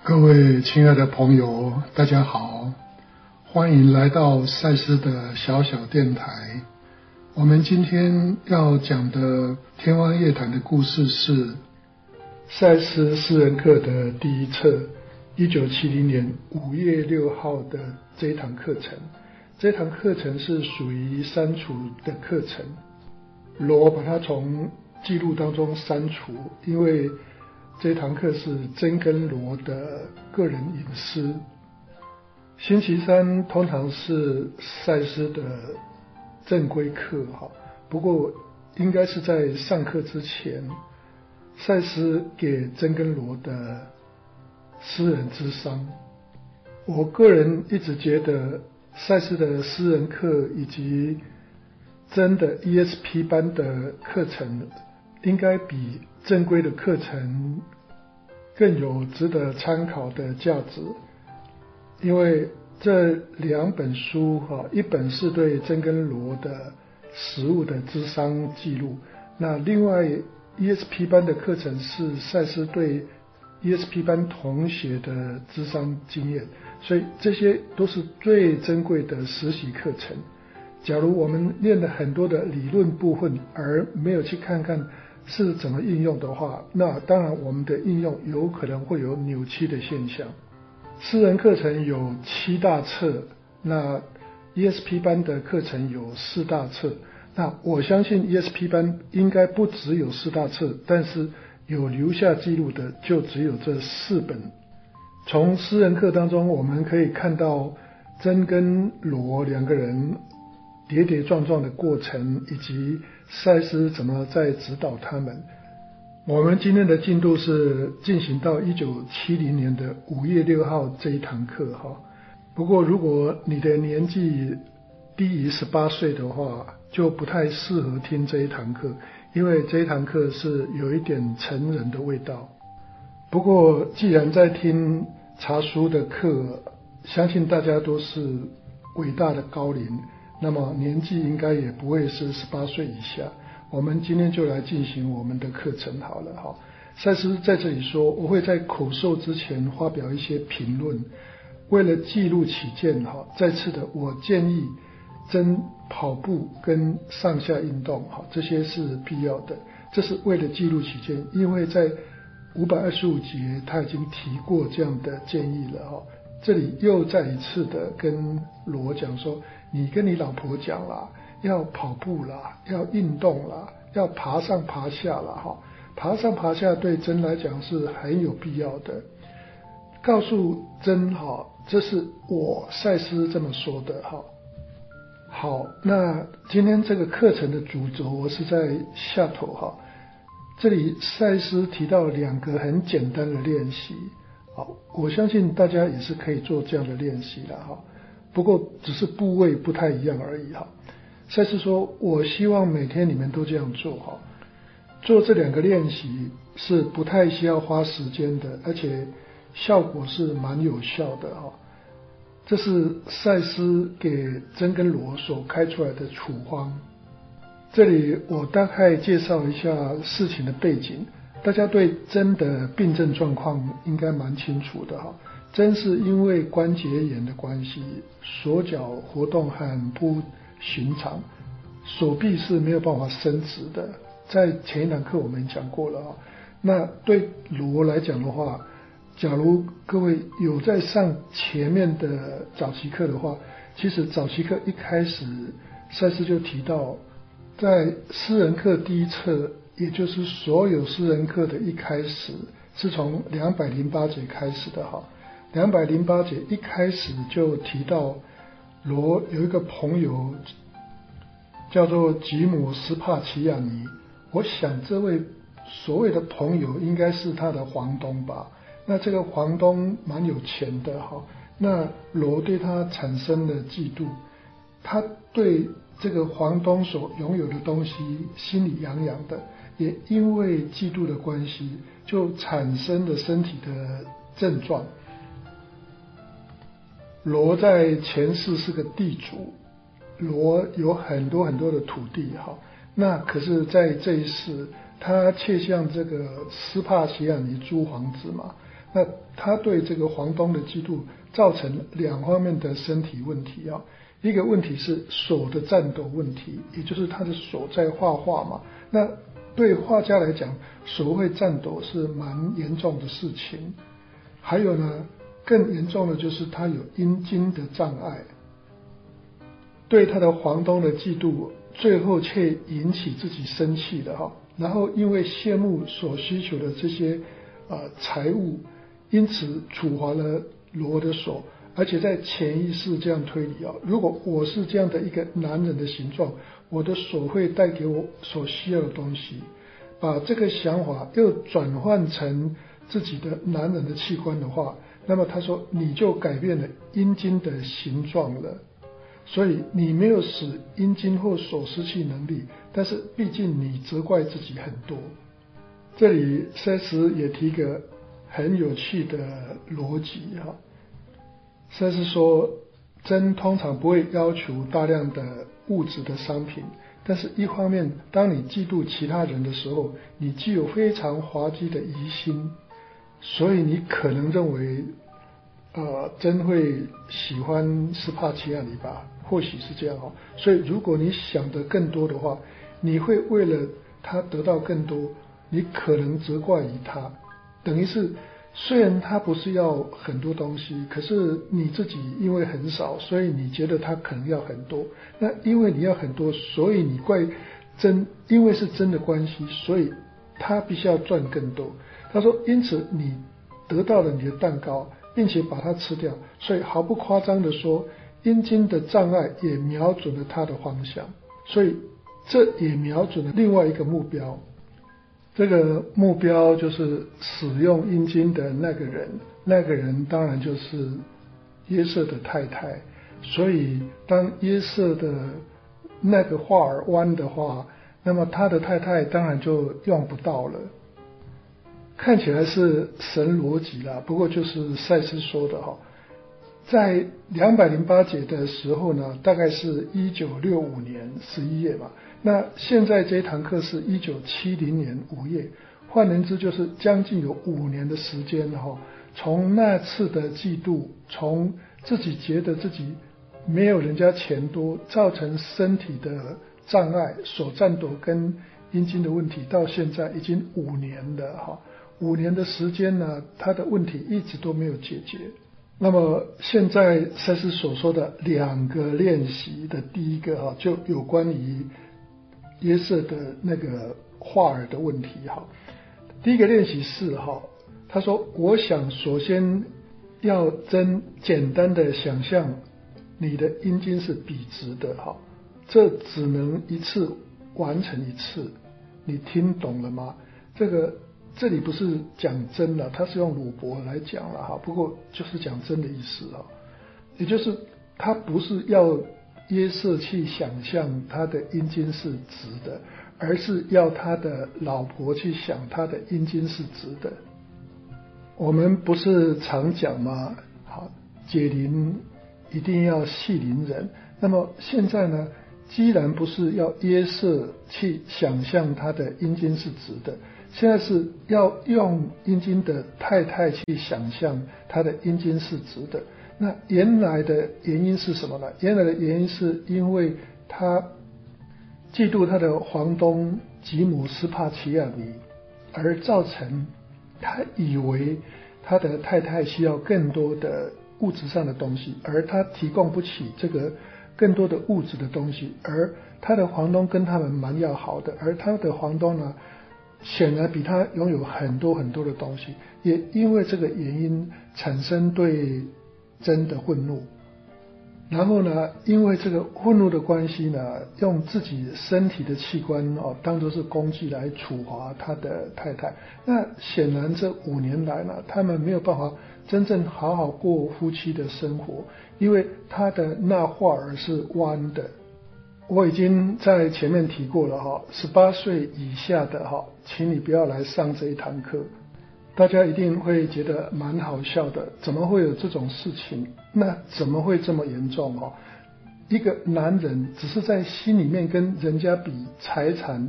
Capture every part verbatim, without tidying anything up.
各位亲爱的朋友，大家好，欢迎来到赛斯的小小电台。我们今天要讲的天方夜谭的故事是赛斯私人课的第一册，一九七零年五月六号的这一堂课程。这堂课程是属于删除的课程，罗把它从记录当中删除，因为这堂课是真跟罗的个人隐私。星期三通常是赛斯的正规课，不过应该是在上课之前，赛斯给真跟罗的私人咨商。我个人一直觉得赛斯的私人课以及真的 E S P 班的课程应该比正规的课程更有值得参考的价值，因为这两本书一本是对真跟罗的实务的咨商记录，那另外 E S P 班的课程是赛斯对 E S P 班同学的咨商经验，所以这些都是最珍贵的实习课程。假如我们练了很多的理论部分而没有去看看是怎么应用的话，那当然我们的应用有可能会有扭曲的现象。私人课程有七大册，那 E S P 班的课程有四大册，那我相信 E S P 班应该不只有四大册，但是有留下记录的就只有这四本。从私人课当中我们可以看到真跟罗两个人跌跌撞撞的过程，以及赛斯怎么在指导他们。我们今天的进度是进行到一九七零年的五月六号这一堂课。不过如果你的年纪低于十八岁的话，就不太适合听这一堂课，因为这一堂课是有一点成人的味道。不过既然在听查书的课，相信大家都是伟大的高龄，那么年纪应该也不会是十八岁以下。我们今天就来进行我们的课程好了。赛斯在这里说，我会在口授之前发表一些评论，为了记录起见，再次的我建议真跑步跟上下运动，这些是必要的，这是为了记录起见，因为在五百二十五节他已经提过这样的建议了。这里又再一次的跟罗讲说，你跟你老婆讲啦，要跑步啦，要运动啦，要爬上爬下啦，爬上爬下对真来讲是很有必要的。告诉真，这是我赛斯这么说的。好，那今天这个课程的主轴是在下头。这里赛斯提到两个很简单的练习，好，我相信大家也是可以做这样的练习的，不过只是部位不太一样而已。赛斯说，我希望每天你们都这样做，做这两个练习是不太需要花时间的，而且效果是蛮有效的。这是赛斯给真跟罗所开出来的处方。这里我大概介绍一下事情的背景，大家对真的病症状况应该蛮清楚的。真是因为关节炎的关系，手脚活动很不寻常，手臂是没有办法伸直的，在前一堂课我们讲过了。那对罗来讲的话，假如各位有在上前面的早期课的话，其实早期课一开始赛斯就提到，在私人课第一册，也就是所有私人课的一开始，是从两百零八节开始的。两百零八节一开始就提到罗有一个朋友叫做吉姆斯帕奇亚尼，我想这位所谓的朋友应该是他的房东吧。那这个房东蛮有钱的，那罗对他产生了嫉妒，他对这个房东所拥有的东西心里痒痒的，也因为嫉妒的关系就产生了身体的症状。罗在前世是个地主，罗有很多很多的土地，那可是在这一世他却向这个斯帕齐亚尼租房子嘛， 那他对这个房东的嫉妒造成两方面的身体问题啊。一个问题是手的颤抖问题，也就是他的手在画画嘛，那对画家来讲，手会颤抖是蛮严重的事情。还有呢，更严重的就是他有阴茎的障碍，对他的房东的嫉妒，最后却引起自己生气的哈，然后因为羡慕所需求的这些呃财物，因此处罚了罗的手，而且在潜意识这样推理啊，如果我是这样的一个男人的形状，我的手会带给我所需要的东西，把这个想法又转换成自己的男人的器官的话，那么他说你就改变了阴茎的形状了。所以你没有使阴茎或手失去能力，但是毕竟你责怪自己很多。这里塞斯也提个很有趣的逻辑哈，塞斯说，真通常不会要求大量的物质的商品，但是一方面，当你嫉妒其他人的时候，你具有非常滑稽的疑心，所以你可能认为，呃，真会喜欢斯帕齐亚尼吧？或许是这样哦。所以如果你想得更多的话，你会为了他得到更多，你可能责怪于他，等于是虽然他不是要很多东西，可是你自己因为很少，所以你觉得他可能要很多。那因为你要很多，所以你怪真，因为是真的关系，所以他必须要赚更多。他说，因此你得到了你的蛋糕，并且把它吃掉，所以毫不夸张的说，阴茎的障碍也瞄准了他的方向，所以这也瞄准了另外一个目标。这个目标就是使用阴茎的那个人，那个人当然就是约瑟的太太。所以当约瑟的那个画儿弯的话，那么他的太太当然就用不到了。看起来是神逻辑啦，不过就是赛斯说的哈。在两百零八节的时候呢，大概是一九六五年十一月嘛。那现在这一堂课是一九七零年五月，换言之就是将近有五年的时间哈。从那次的嫉妒，从自己觉得自己没有人家钱多，造成身体的障碍、手颤抖跟阴茎的问题，到现在已经五年了哈。五年的时间呢，他的问题一直都没有解决。那么现在赛斯所说的两个练习的第一个哈，就有关于约瑟的那个画儿的问题哈。第一个练习是哈，他说我想首先要真简单的想象你的阴茎是笔直的哈，这只能一次完成一次，你听懂了吗？这个这里不是讲真了，他是用鲁伯来讲了哈，不过就是讲真的意思啊，也就是他不是要约瑟去想象他的阴茎是直的，而是要他的老婆去想他的阴茎是直的。我们不是常讲吗？好，解铃一定要系铃人。那么现在呢，既然不是要约瑟去想象他的阴茎是直的，现在是要用阴茎的太太去想象他的阴茎是直的。那原来的原因是什么呢？原来的原因是因为他嫉妒他的房东吉姆斯帕齐亚尼，而造成他以为他的太太需要更多的物质上的东西，而他提供不起这个更多的物质的东西，而他的房东跟他们蛮要好的，而他的房东呢，显然比他拥有很多很多的东西，也因为这个原因产生对真的愤怒，然后呢，因为这个愤怒的关系呢，用自己身体的器官哦当作是工具来处罚他的太太。那显然这五年来呢，他们没有办法真正好好过夫妻的生活，因为他的那画儿是弯的。我已经在前面提过了哈，十八岁以下的哈，请你不要来上这一堂课。大家一定会觉得蛮好笑的，怎么会有这种事情？那怎么会这么严重哦？一个男人只是在心里面跟人家比财产、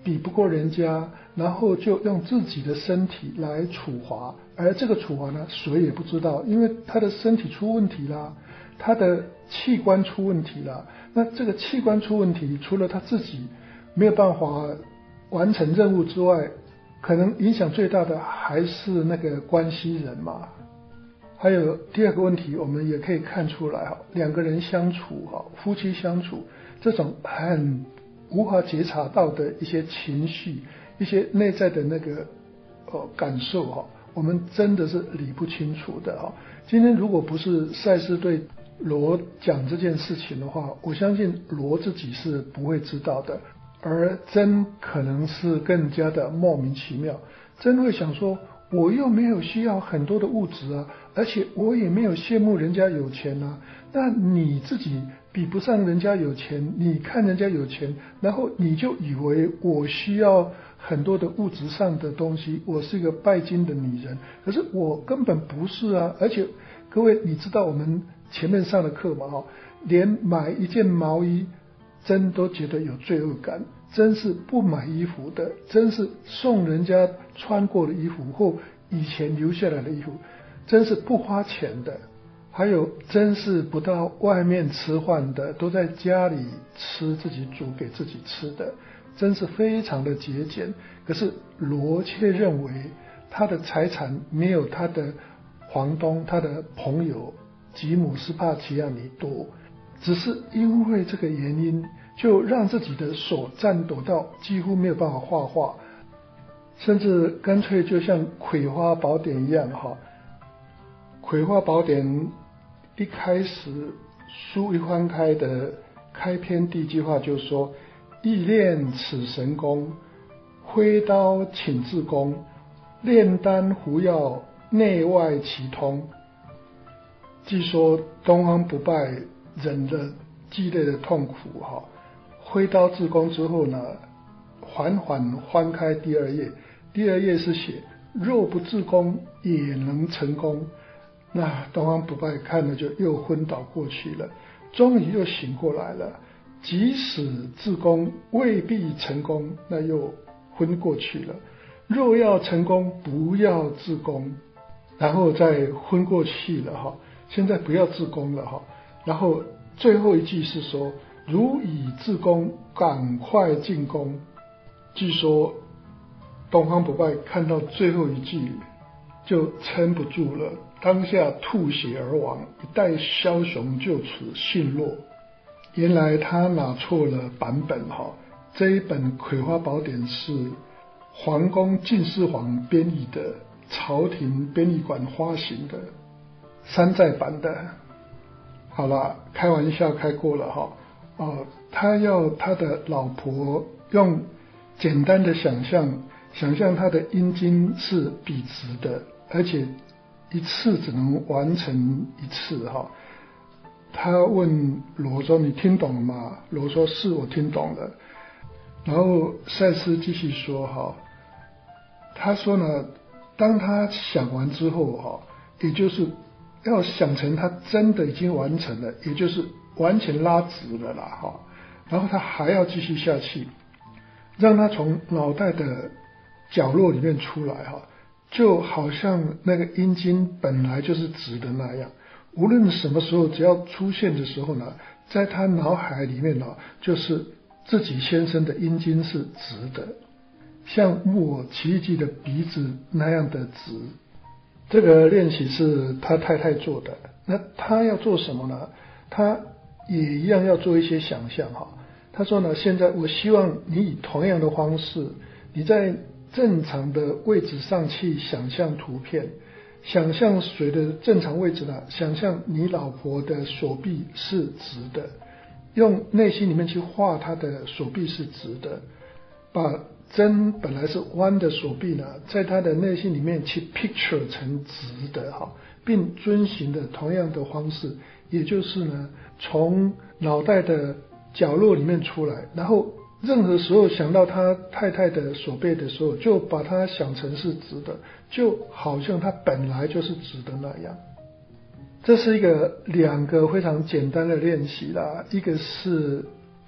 比不过人家，然后就用自己的身体来处罚，而这个处罚呢，谁也不知道，因为他的身体出问题啦，他的器官出问题啦，那这个器官出问题，除了他自己没有办法完成任务之外，可能影响最大的还是那个关系人嘛。还有第二个问题，我们也可以看出来哈，两个人相处哈，夫妻相处这种很无法觉察到的一些情绪，一些内在的那个呃感受哈，我们真的是理不清楚的哈。今天如果不是赛斯对罗讲这件事情的话，我相信罗自己是不会知道的，而真可能是更加的莫名其妙，真会想说，我又没有需要很多的物质啊，而且我也没有羡慕人家有钱啊，那你自己比不上人家有钱，你看人家有钱，然后你就以为我需要很多的物质上的东西，我是一个拜金的女人，可是我根本不是啊。而且各位你知道我们前面上的课嘛，连买一件毛衣真都觉得有罪恶感，真是不买衣服的，真是送人家穿过的衣服或以前留下来的衣服，真是不花钱的，还有真是不到外面吃饭的，都在家里吃，自己煮给自己吃的，真是非常的节俭。可是罗却认为他的财产没有他的房东，他的朋友吉姆斯帕齐亚尼多，只是因为这个原因，就让自己的手颤抖到几乎没有办法画画，甚至干脆就像《葵花宝典》一样哈，《葵花宝典》一开始书一翻开的开篇第一句话就说：“意练此神功，挥刀请自宫，炼丹服药，内外齐通。”据说东方不败忍了激烈的痛苦哈，挥刀自宫之后呢，缓缓翻开第二页，第二页是写若不自宫也能成功。那东方不败看了就又昏倒过去了，终于又醒过来了，即使自宫未必成功，那又昏过去了，若要成功不要自宫，然后再昏过去了哈，现在不要自宫了哈，然后最后一句是说如已自宫赶快进宫。据说东方不败看到最后一句就撑不住了，当下吐血而亡，一代枭雄就此陷落。原来他拿错了版本哈，这一本《葵花宝典》是皇宫进士皇编译的，朝廷编译馆发行的山寨版的。好了，开玩笑开过了哈。哦，他要他的老婆用简单的想象，想象他的阴茎是笔直的，而且一次只能完成一次哈。他问罗说：“你听懂了吗？”罗说：“是，我听懂了。”然后赛斯继续说哈，他说呢，当他想完之后哈，也就是要想成他真的已经完成了，也就是完全拉直了啦哈，然后他还要继续下去，让他从脑袋的角落里面出来哈，就好像那个阴茎本来就是直的那样，无论什么时候只要出现的时候呢，在他脑海里面呢，就是自己先生的阴茎是直的，像木偶奇异记的鼻子那样的直。这个练习是他太太做的，那他要做什么呢？他也一样要做一些想象哈。他说呢，现在我希望你以同样的方式，你在正常的位置上去想象图片，想象谁的正常位置呢？想象你老婆的手臂是直的，用内心里面去画她的手臂是直的，把针本来是弯的手臂呢，在他的内心里面去 picture 成直的哈，并遵循的同样的方式，也就是呢，从脑袋的角落里面出来，然后任何时候想到他太太的手背的时候，就把它想成是直的，就好像它本来就是直的那样。这是一个两个非常简单的练习啦，一个是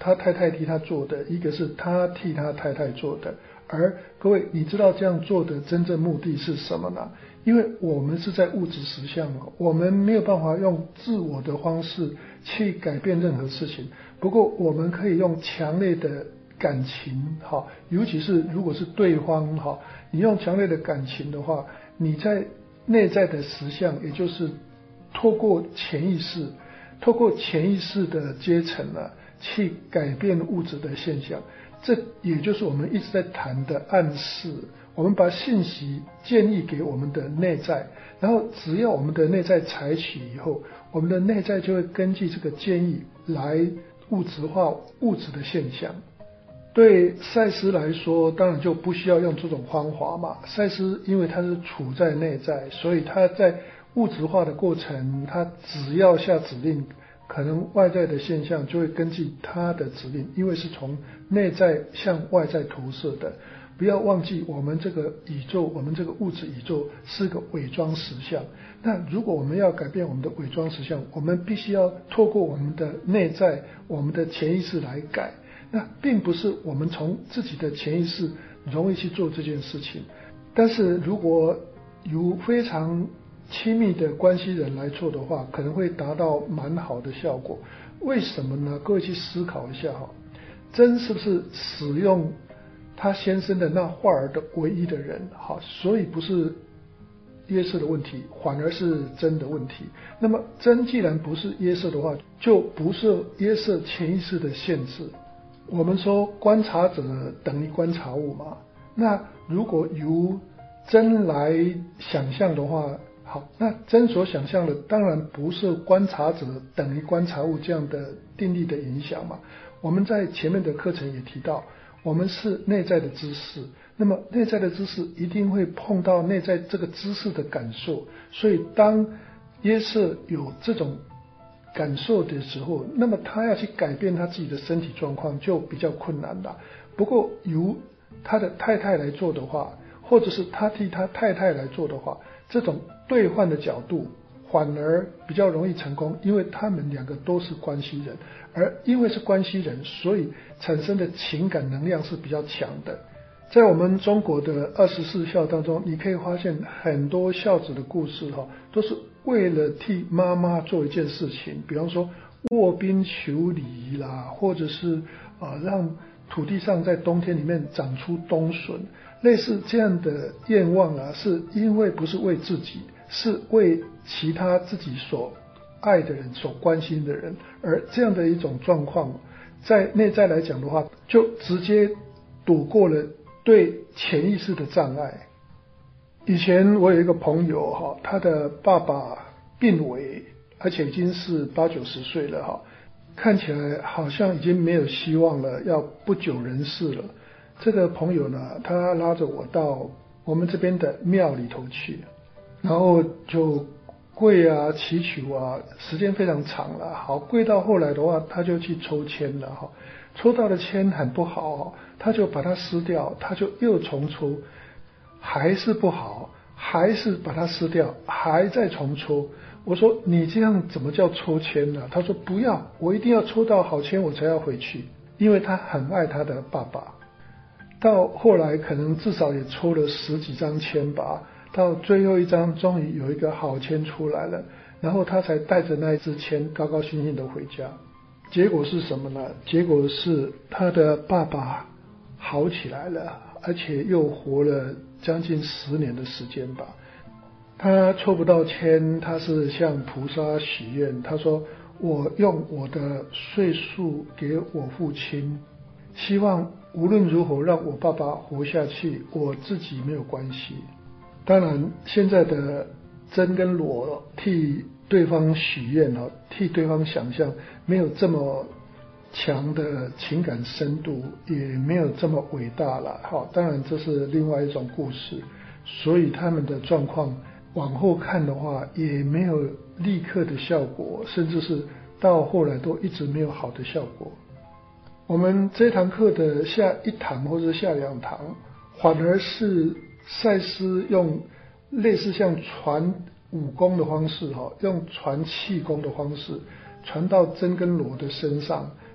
他太太替他做的，一个是他替他太太做的。而各位，你知道这样做的真正目的是什么呢？因为我们是在物质实相，我们没有办法用自我的方式去改变任何事情。不过我们可以用强烈的感情，哈，尤其是如果是对方，哈，你用强烈的感情的话，你在内在的实相，也就是透过潜意识，透过潜意识的阶层呢，去改变物质的现象。这也就是我们一直在谈的暗示，我们把信息建议给我们的内在，然后只要我们的内在采取以后，我们的内在就会根据这个建议来物质化物质的现象。对赛斯来说，当然就不需要用这种方法嘛。赛斯因为他是处在内在，所以他在物质化的过程，他只要下指令，可能外在的现象就会根据他的指令，因为是从内在向外在投射的。不要忘记，我们这个宇宙，我们这个物质宇宙是个伪装实相。那如果我们要改变我们的伪装实相，我们必须要透过我们的内在，我们的潜意识来改。那并不是我们从自己的潜意识容易去做这件事情，但是如果由非常亲密的关系人来做的话，可能会达到蛮好的效果。为什么呢？各位去思考一下哈，真是不是使用他先生的那画儿的唯一的人？好，所以不是约瑟的问题，反而是真的问题。那么真既然不是约瑟的话，就不是约瑟潜意识的限制。我们说观察者等于观察物嘛，那如果由真来想象的话，好，那真所想象的当然不是观察者等于观察物这样的定律的影响嘛。我们在前面的课程也提到，我们是内在的知识，那么内在的知识一定会碰到内在这个知识的感受，所以当约瑟有这种感受的时候，那么他要去改变他自己的身体状况就比较困难了。不过由他的太太来做的话，或者是他替他太太来做的话，这种兑换的角度反而比较容易成功，因为他们两个都是关系人，而因为是关系人，所以产生的情感能量是比较强的。在我们中国的二十四孝当中，你可以发现很多孝子的故事哈，都是为了替妈妈做一件事情，比方说卧冰求鲤啦，或者是呃让土地上在冬天里面长出冬笋，类似这样的愿望啊，是因为不是为自己，是为其他自己所爱的人、所关心的人，而这样的一种状况，在内在来讲的话，就直接躲过了对潜意识的障碍。以前我有一个朋友哈，他的爸爸病危，而且已经是八九十岁了哈，看起来好像已经没有希望了，要不久人世了。这个朋友呢，他拉着我到我们这边的庙里头去，然后就跪啊祈求啊，时间非常长了。好，跪到后来的话，他就去抽签了哈，抽到的签很不好，他就把它撕掉，他就又重抽，还是不好，还是把它撕掉，还在重抽。我说你这样怎么叫抽签呢？他说不要，我一定要抽到好签我才要回去，因为他很爱他的爸爸。到后来可能至少也抽了十几张签吧，到最后一张终于有一个好签出来了，然后他才带着那一支签高高兴兴的回家。结果是什么呢？结果是他的爸爸好起来了，而且又活了将近十年的时间吧。他抽不到签，他是向菩萨许愿，他说我用我的岁数给我父亲，希望无论如何让我爸爸活下去，我自己没有关系。当然现在的真跟裸替对方许愿，替对方想象，没有这么强的情感深度，也没有这么伟大了。好，当然这是另外一种故事，所以他们的状况往后看的话，也没有立刻的效果，甚至是到后来都一直没有好的效果。我们这堂课的下一堂或者下两堂，反而是赛斯用类似像传武功的方式，用传气功的方式传到真跟罗的身上，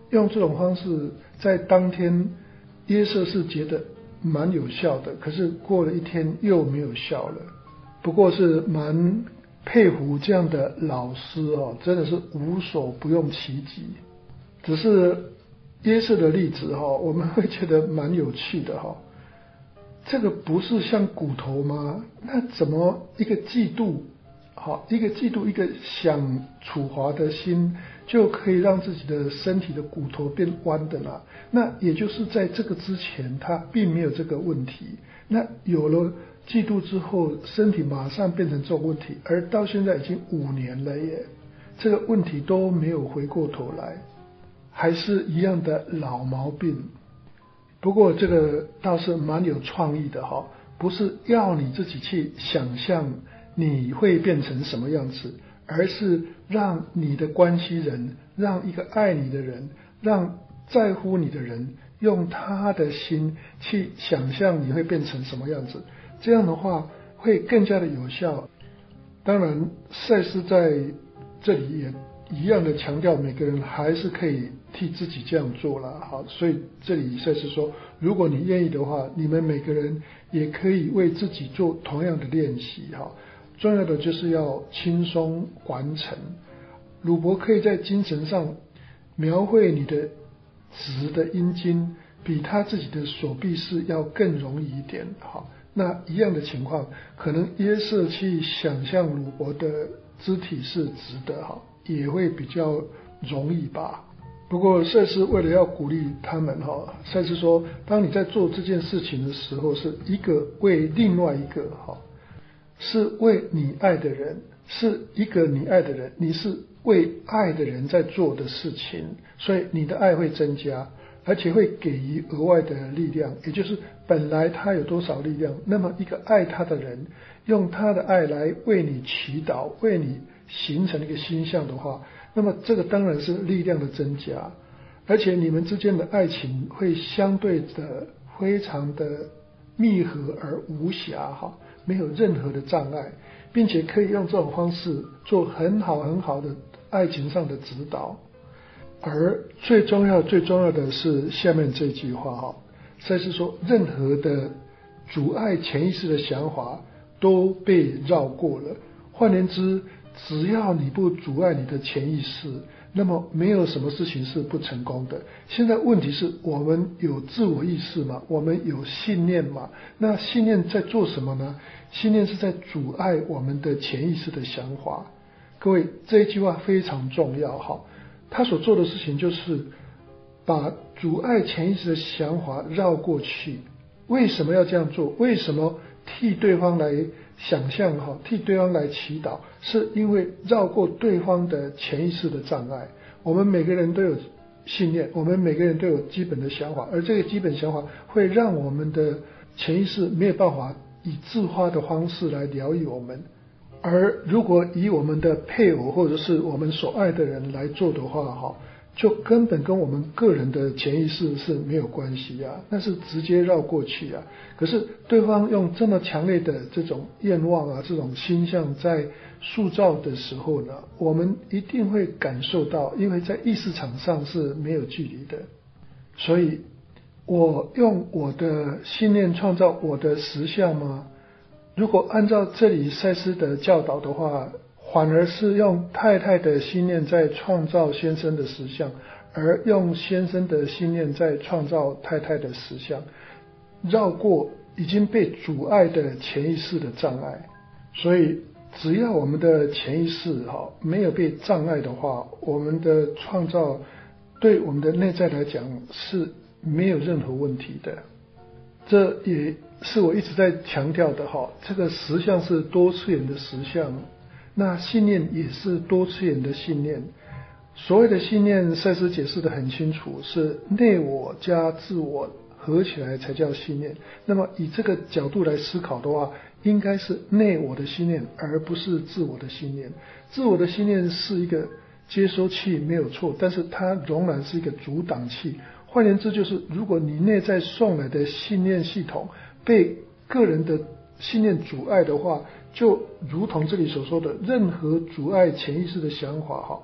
用这种方式在当天约瑟是觉得蛮有效的，可是过了一天又没有效了。不过是蛮佩服这样的老师哦，真的是无所不用其极。只是约瑟的例子哦，我们会觉得蛮有趣的哈。这个不是像骨头吗？那怎么一个嫉妒，好，一个嫉妒，一个想处罚的心，就可以让自己的身体的骨头变弯的啦？那也就是在这个之前，他并没有这个问题。那有了嫉妒之后，身体马上变成这种问题，而到现在已经五年了耶，这个问题都没有回过头来，还是一样的老毛病。不过这个倒是蛮有创意的哈，不是要你自己去想象你会变成什么样子，而是让你的关系人，让一个爱你的人，让在乎你的人，用他的心去想象你会变成什么样子，这样的话会更加的有效。当然赛斯在这里也一样的强调，每个人还是可以替自己这样做了。好，所以这里赛斯说，如果你愿意的话，你们每个人也可以为自己做同样的练习。哈，重要的就是要轻松完成。鲁伯可以在精神上描绘你的直的阴茎，比他自己的手臂式要更容易一点。好，那一样的情况，可能约瑟去想象鲁伯的肢体是直的，哈，也会比较容易吧。不过赛斯为了要鼓励他们哈，赛斯说，当你在做这件事情的时候，是一个为另外一个哈，是为你爱的人，是一个你爱的人，你是为爱的人在做的事情，所以你的爱会增加，而且会给予额外的力量，也就是本来他有多少力量，那么一个爱他的人用他的爱来为你祈祷，为你形成一个形象的话，那么这个当然是力量的增加，而且你们之间的爱情会相对的非常的密合而无瑕哈，没有任何的障碍，并且可以用这种方式做很好很好的爱情上的指导。而最重要最重要的是下面这句话哈，赛斯说，任何的阻碍潜意识的想法都被绕过了。换言之，只要你不阻碍你的潜意识，那么没有什么事情是不成功的。现在问题是我们有自我意识吗？我们有信念吗？那信念在做什么呢？信念是在阻碍我们的潜意识的想法。各位，这一句话非常重要哈。他所做的事情就是把阻碍潜意识的想法绕过去。为什么要这样做？为什么替对方来想象哈，替对方来祈祷？是因为绕过对方的潜意识的障碍。我们每个人都有信念，我们每个人都有基本的想法，而这个基本想法会让我们的潜意识没有办法以自发的方式来疗愈我们。而如果以我们的配偶或者是我们所爱的人来做的话哈，就根本跟我们个人的潜意识是没有关系啊，那是直接绕过去啊。可是对方用这么强烈的这种愿望啊，这种心象在塑造的时候呢，我们一定会感受到，因为在意识场上是没有距离的。所以我用我的信念创造我的实相吗？如果按照这里赛斯的教导的话，反而是用太太的信念在创造先生的实相，而用先生的信念在创造太太的实相，绕过已经被阻碍的潜意识的障碍。所以只要我们的潜意识哈没有被障碍的话，我们的创造对我们的内在来讲是没有任何问题的。这也是我一直在强调的哈，这个实相是多次元的实相，那信念也是多次元的信念。所谓的信念，赛斯解释得很清楚，是内我加自我合起来才叫信念。那么以这个角度来思考的话，应该是内我的信念，而不是自我的信念。自我的信念是一个接收器没有错，但是它仍然是一个阻挡器。换言之，就是如果你内在送来的信念系统被个人的信念阻碍的话，就如同这里所说的，任何阻碍潜意识的想法哈，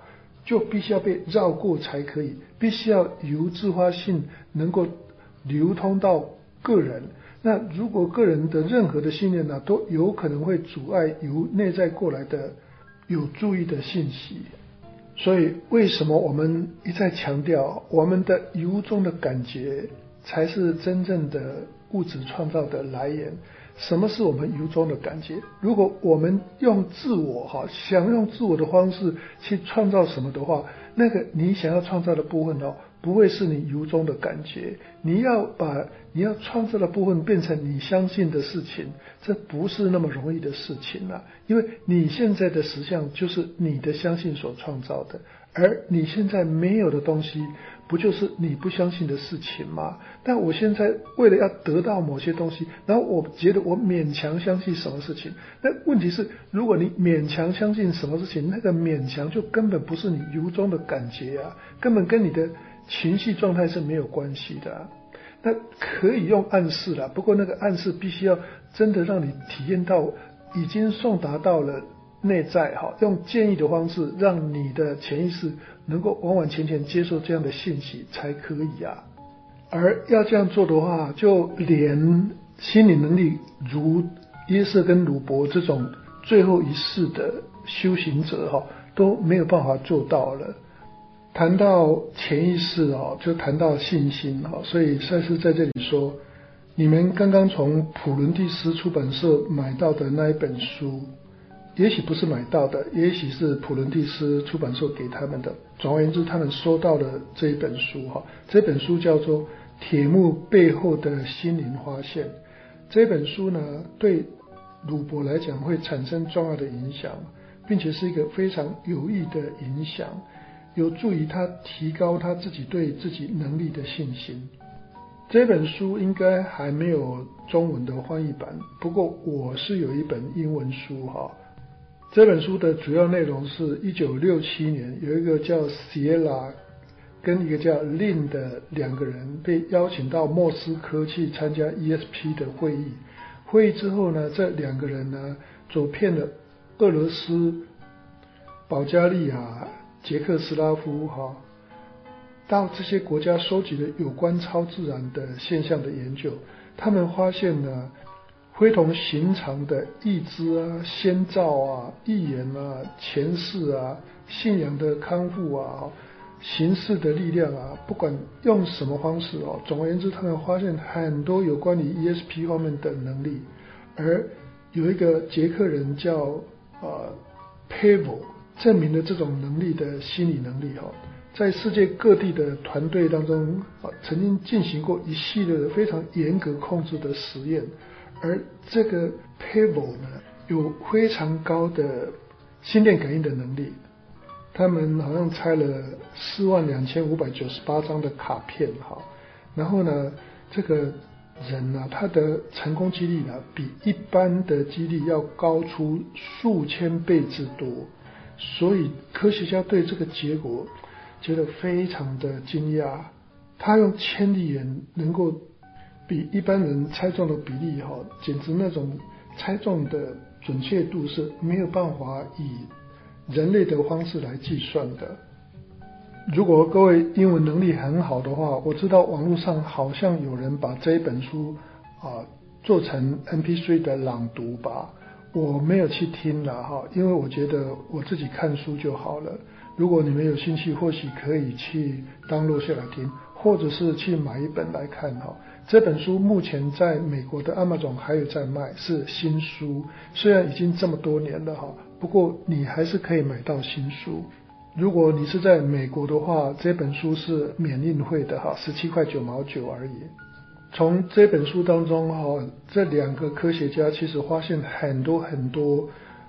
就必须要被绕过才可以，必须要由自发性能够流通到个人。那如果个人的任何的信念呢，都有可能会阻碍由内在过来的有注意的信息。所以为什么我们一再强调，我们的由衷的感觉才是真正的物质创造的来源？什么是我们由衷的感觉？如果我们用自我哈，想用自我的方式去创造什么的话，那个你想要创造的部分哦，不会是你由衷的感觉。你要把你要创造的部分变成你相信的事情，这不是那么容易的事情啊。因为你现在的实相就是你的相信所创造的，而你现在没有的东西，不就是你不相信的事情吗？但我现在为了要得到某些东西，然后我觉得我勉强相信什么事情，那问题是，如果你勉强相信什么事情，那个勉强就根本不是你由衷的感觉啊，根本跟你的情绪状态是没有关系的啊。那可以用暗示啦，不过那个暗示必须要真的让你体验到已经送达到了内在哈，用建议的方式让你的潜意识能够完完全全接受这样的信息才可以啊。而要这样做的话，就连心理能力如耶瑟跟鲁伯这种最后一世的修行者哈，都没有办法做到了。谈到潜意识哦，就谈到信心哦，所以赛斯在这里说，你们刚刚从普伦蒂斯出版社买到的那一本书，也许不是买到的，也许是普伦蒂斯出版社给他们的。总而言之，他们收到了这一本书哈，这本书叫做《铁幕背后的心灵发现》。这本书呢，对鲁伯来讲会产生重要的影响，并且是一个非常有益的影响。有助于他提高他自己对自己能力的信心。这本书应该还没有中文的翻译版，不过我是有一本英文书哈。这本书的主要内容是一九六七年有一个叫 Sierra 跟一个叫 Lin 的两个人被邀请到莫斯科去参加 E S P 的会议。会议之后呢，这两个人呢走遍了俄罗斯、保加利亚、捷克斯拉夫哈，到这些国家收集了有关超自然的现象的研究。他们发现呢，非同寻常的意知啊、先兆啊、预言啊、前世啊、信仰的康复啊、形式的力量啊，不管用什么方式哦，总而言之，他们发现很多有关于 E S P 方面的能力。而有一个捷克人叫呃 Pavel。证明了这种能力的心理能力哈，在世界各地的团队当中啊，曾经进行过一系列的非常严格控制的实验，而这个 Pavel 呢，有非常高的心电感应的能力。他们好像拆了四万两千五百九十八张的卡片哈，然后呢，这个人呢、啊，他的成功几率呢，比一般的几率要高出数千倍之多。所以科学家对这个结果觉得非常的惊讶，他用千里眼能够比一般人猜中的比例哈，简直那种猜中的准确度是没有办法以人类的方式来计算的。如果各位英文能力很好的话，我知道网络上好像有人把这一本书啊做成 M P 三 的朗读吧。我没有去听了哈，因为我觉得我自己看书就好了。如果你们有兴趣，或许可以去download下来听，或者是去买一本来看哈。这本书目前在美国的 Amazon 还有在卖，是新书，虽然已经这么多年了哈，不过你还是可以买到新书。如果你是在美国的话，这本书是免运费的哈，十七块九毛九而已。从这本书当中哈，这两个科学家其实发现很多很多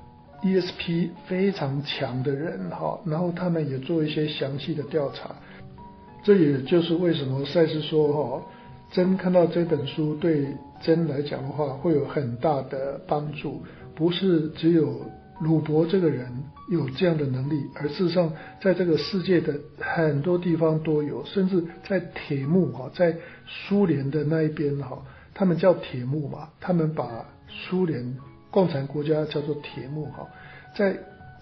E S P 非常强的人哈，然后他们也做一些详细的调查。这也就是为什么赛斯说哈，真看到这本书对真来讲的话会有很大的帮助，不是只有鲁伯这个人有这样的能力，而事实上在这个世界的很多地方都有，甚至在铁幕哈，在苏联的那一边哈，他们叫铁幕嘛，他们把苏联共产国家叫做铁幕哈，在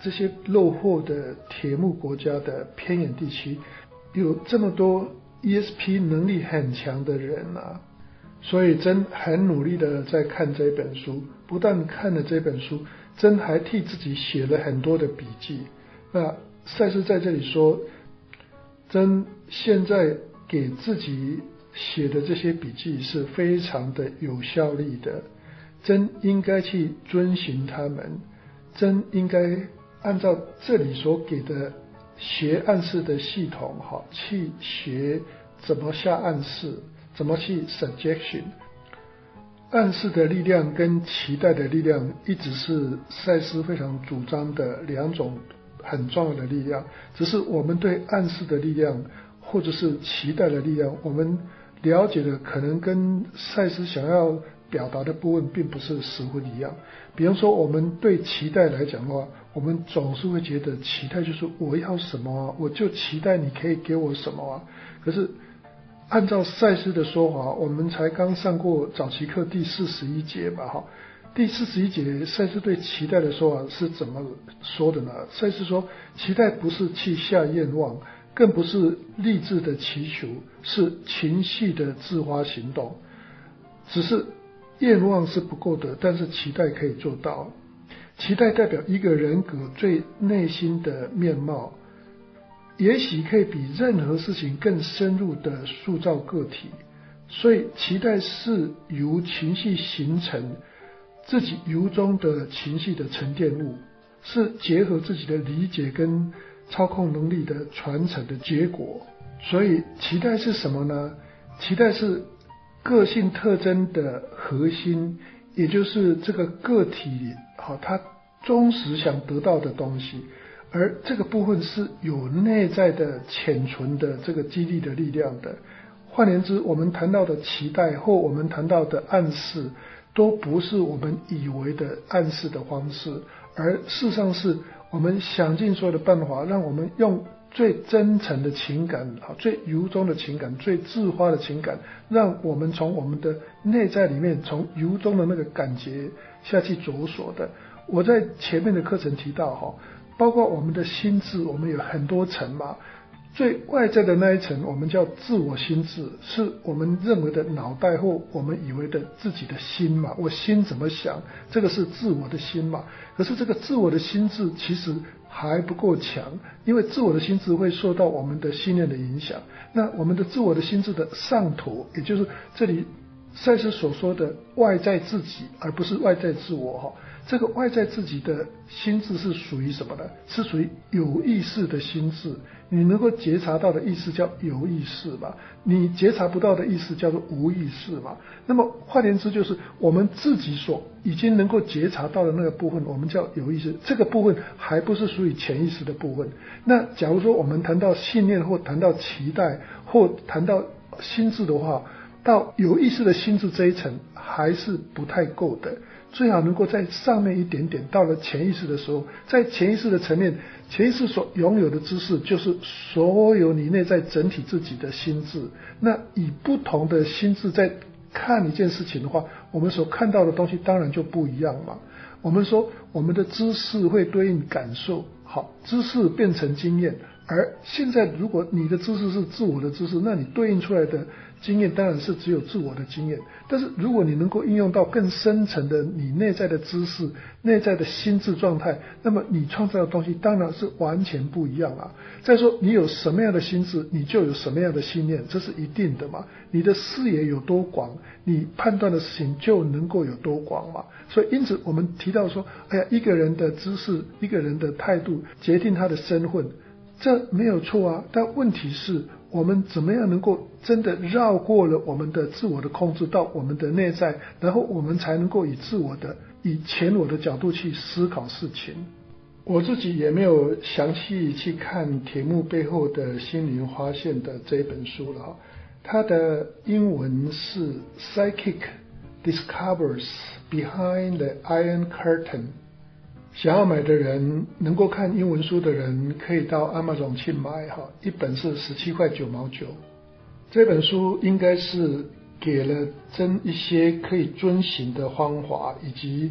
这些落后的铁幕国家的偏远地区有这么多 E S P 能力很强的人啊，所以真很努力的在看这本书，不但看了这本书，真还替自己写了很多的笔记。那赛斯在这里说，真现在给自己写的这些笔记是非常的有效力的，真应该去遵循他们，真应该按照这里所给的学暗示的系统哈，去学怎么下暗示，怎么去 suggestion。 暗示的力量跟期待的力量一直是赛斯非常主张的两种很重要的力量，只是我们对暗示的力量或者是期待的力量，我们了解的可能跟赛斯想要表达的部分并不是十分一样。比方说我们对期待来讲的话，我们总是会觉得期待就是我要什么啊，我就期待你可以给我什么啊。可是按照赛斯的说法，我们才刚上过早期课第四十一节吧，哈，第四十一节赛斯对期待的说法是怎么说的呢？赛斯说，期待不是去下愿望，更不是励志的祈求，是情绪的自发行动。只是愿望是不够的，但是期待可以做到。期待代表一个人格最内心的面貌，也许可以比任何事情更深入的塑造个体。所以期待是由情绪形成自己由衷的情绪的沉淀物，是结合自己的理解跟操控能力的传承的结果。所以期待是什么呢？期待是个性特征的核心，也就是这个个体好，他忠实想得到的东西，而这个部分是有内在的潜存的这个激励的力量的。换言之，我们谈到的期待或我们谈到的暗示，都不是我们以为的暗示的方式，而事实上是我们想尽所有的办法，让我们用最真诚的情感，最由衷的情感，最自发的情感，让我们从我们的内在里面，从由衷的那个感觉下去着手的。我在前面的课程提到哈，包括我们的心智，我们有很多层嘛。最外在的那一层我们叫自我心智，是我们认为的脑袋或我们以为的自己的心嘛，我心怎么想，这个是自我的心嘛。可是这个自我的心智其实还不够强，因为自我的心智会受到我们的信念的影响。那我们的自我的心智的上头，也就是这里赛斯所说的外在自己，而不是外在自我哈。这个外在自己的心智是属于什么呢？是属于有意识的心智。你能够觉察到的意识叫有意识嘛，你觉察不到的意识叫做无意识嘛。那么换言之，就是我们自己所已经能够觉察到的那个部分，我们叫有意识，这个部分还不是属于潜意识的部分。那假如说我们谈到信念或谈到期待或谈到心智的话，到有意识的心智这一层还是不太够的，最好能够在上面一点点，到了潜意识的时候，在潜意识的层面，潜意识所拥有的知识就是所有你内在整体自己的心智。那以不同的心智在看一件事情的话，我们所看到的东西当然就不一样嘛。我们说我们的知识会对应感受，好，知识变成经验，而现在如果你的知识是自我的知识，那你对应出来的经验当然是只有自我的经验。但是如果你能够应用到更深层的你内在的知识，内在的心智状态，那么你创造的东西当然是完全不一样啊。再说你有什么样的心智，你就有什么样的信念，这是一定的嘛。你的视野有多广，你判断的事情就能够有多广嘛。所以因此我们提到说，哎呀，一个人的知识，一个人的态度决定他的身份，这没有错啊。但问题是我们怎么样能够真的绕过了我们的自我的控制到我们的内在，然后我们才能够以自我的以前我的角度去思考事情。我自己也没有详细去看铁幕背后的心灵发现的这一本书了，它的英文是 Psychic Discoveries Behind the Iron Curtain。想要买的人，能够看英文书的人，可以到 Amazon 去买哈，一本是十七块九毛九。这本书应该是给了真一些可以遵循的方法，以及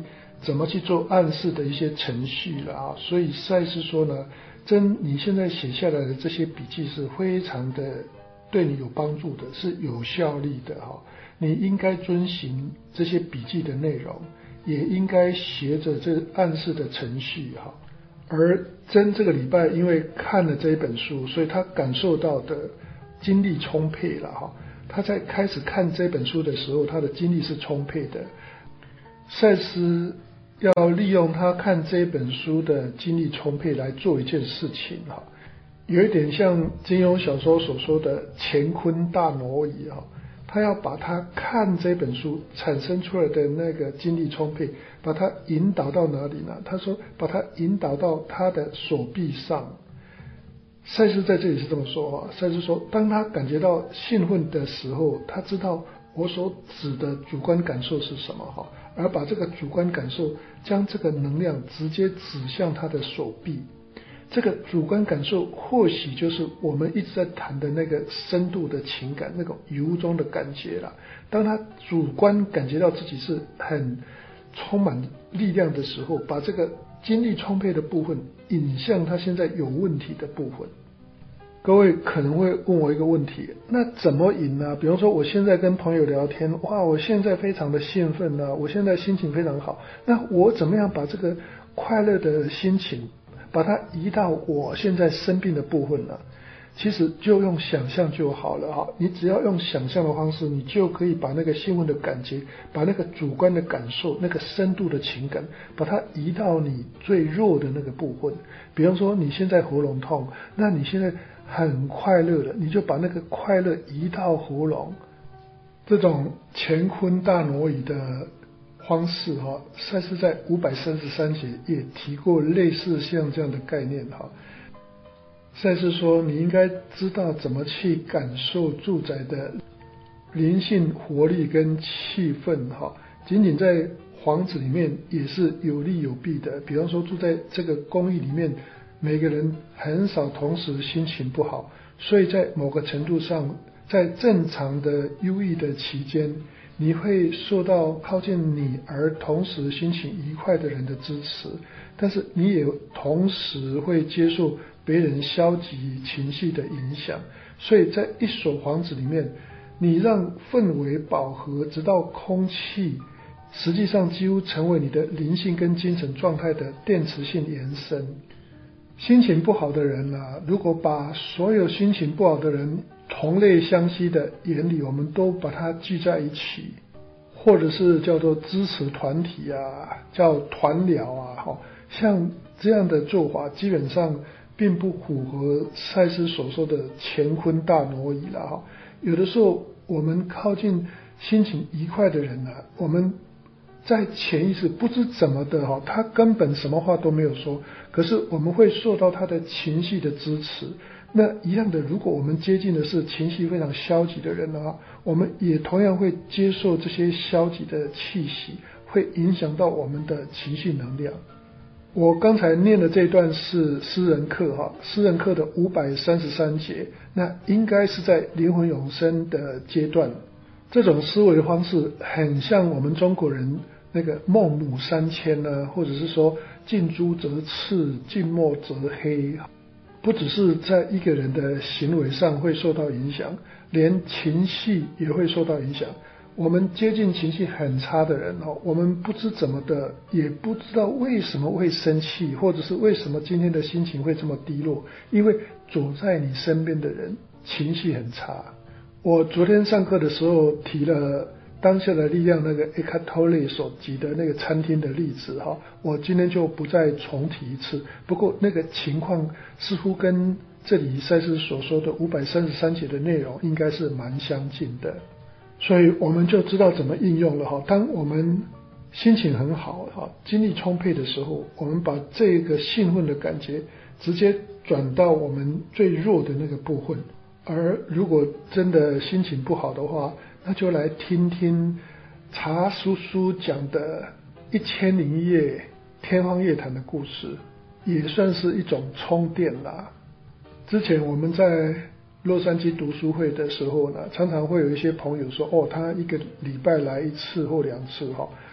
怎么去做暗示的一些程序了啊。所以赛斯说呢，真你现在写下来的这些笔记是非常的对你有帮助的，是有效力的哈。你应该遵循这些笔记的内容，也应该学着这暗示的程序哈。而真这个礼拜因为看了这一本书，所以他感受到的精力充沛了哈。他在开始看这本书的时候，他的精力是充沛的。赛斯要利用他看这本书的精力充沛来做一件事情哈，有一点像金庸小说所说的乾坤大挪移哈。他要把他看这本书产生出来的那个精力充沛，把它引导到哪里呢？他说把它引导到他的手臂上。赛斯在这里是这么说啊，赛斯说当他感觉到兴奋的时候，他知道我所指的主观感受是什么哈，而把这个主观感受将这个能量直接指向他的手臂。这个主观感受或许就是我们一直在谈的那个深度的情感，那种由衷的感觉啦。当他主观感觉到自己是很充满力量的时候，把这个精力充沛的部分引向他现在有问题的部分。各位可能会问我一个问题，那怎么引呢？比方说我现在跟朋友聊天，哇，我现在非常的兴奋啊，我现在心情非常好，那我怎么样把这个快乐的心情把它移到我现在生病的部分呢？其实就用想象就好了哈，你只要用想象的方式，你就可以把那个兴奋的感觉，把那个主观的感受，那个深度的情感，把它移到你最弱的那个部分。比方说你现在喉咙痛，那你现在很快乐了，你就把那个快乐移到喉咙。这种乾坤大挪移的方式哈，赛斯在五百三十三节也提过类似像这样的概念哈。赛斯说你应该知道怎么去感受住宅的灵性活力跟气氛哈，仅仅在房子里面也是有利有弊的。比方说住在这个公寓里面，每个人很少同时心情不好，所以在某个程度上，在正常的忧郁的期间，你会受到靠近你而同时心情愉快的人的支持，但是你也同时会接受别人消极情绪的影响。所以在一所房子里面，你让氛围饱和，直到空气实际上几乎成为你的灵性跟精神状态的电磁性延伸。心情不好的人啊，如果把所有心情不好的人同类相吸的眼里，我们都把它聚在一起，或者是叫做支持团体啊，叫团疗啊，像这样的做法基本上并不符合赛斯所说的乾坤大挪移了哈。有的时候我们靠近心情愉快的人啊，我们在潜意识不知怎么的哈，他根本什么话都没有说，可是我们会受到他的情绪的支持。那一样的，如果我们接近的是情绪非常消极的人的话，我们也同样会接受这些消极的气息，会影响到我们的情绪能量。我刚才念的这段是诗人课哈，诗人课的五百三十三节，那应该是在灵魂永生的阶段。这种思维方式很像我们中国人那个孟母三迁呢，或者是说近朱则赤，近墨则黑。不只是在一个人的行为上会受到影响，连情绪也会受到影响。我们接近情绪很差的人哦，我们不知怎么的，也不知道为什么会生气，或者是为什么今天的心情会这么低落，因为走在你身边的人情绪很差。我昨天上课的时候提了当下的力量那个 Eckhart Tolle 所举的那个餐厅的例子哈，我今天就不再重提一次。不过那个情况似乎跟这里赛斯所说的五百三十三节的内容应该是蛮相近的，所以我们就知道怎么应用了哈。当我们心情很好哈，精力充沛的时候，我们把这个兴奋的感觉直接转到我们最弱的那个部分。而如果真的心情不好的话，那就来听听茶叔叔讲的一千零一夜天方夜谭的故事，也算是一种充电啦。之前我们在洛杉矶读书会的时候呢，常常会有一些朋友说，哦，他一个礼拜来一次或两次哈，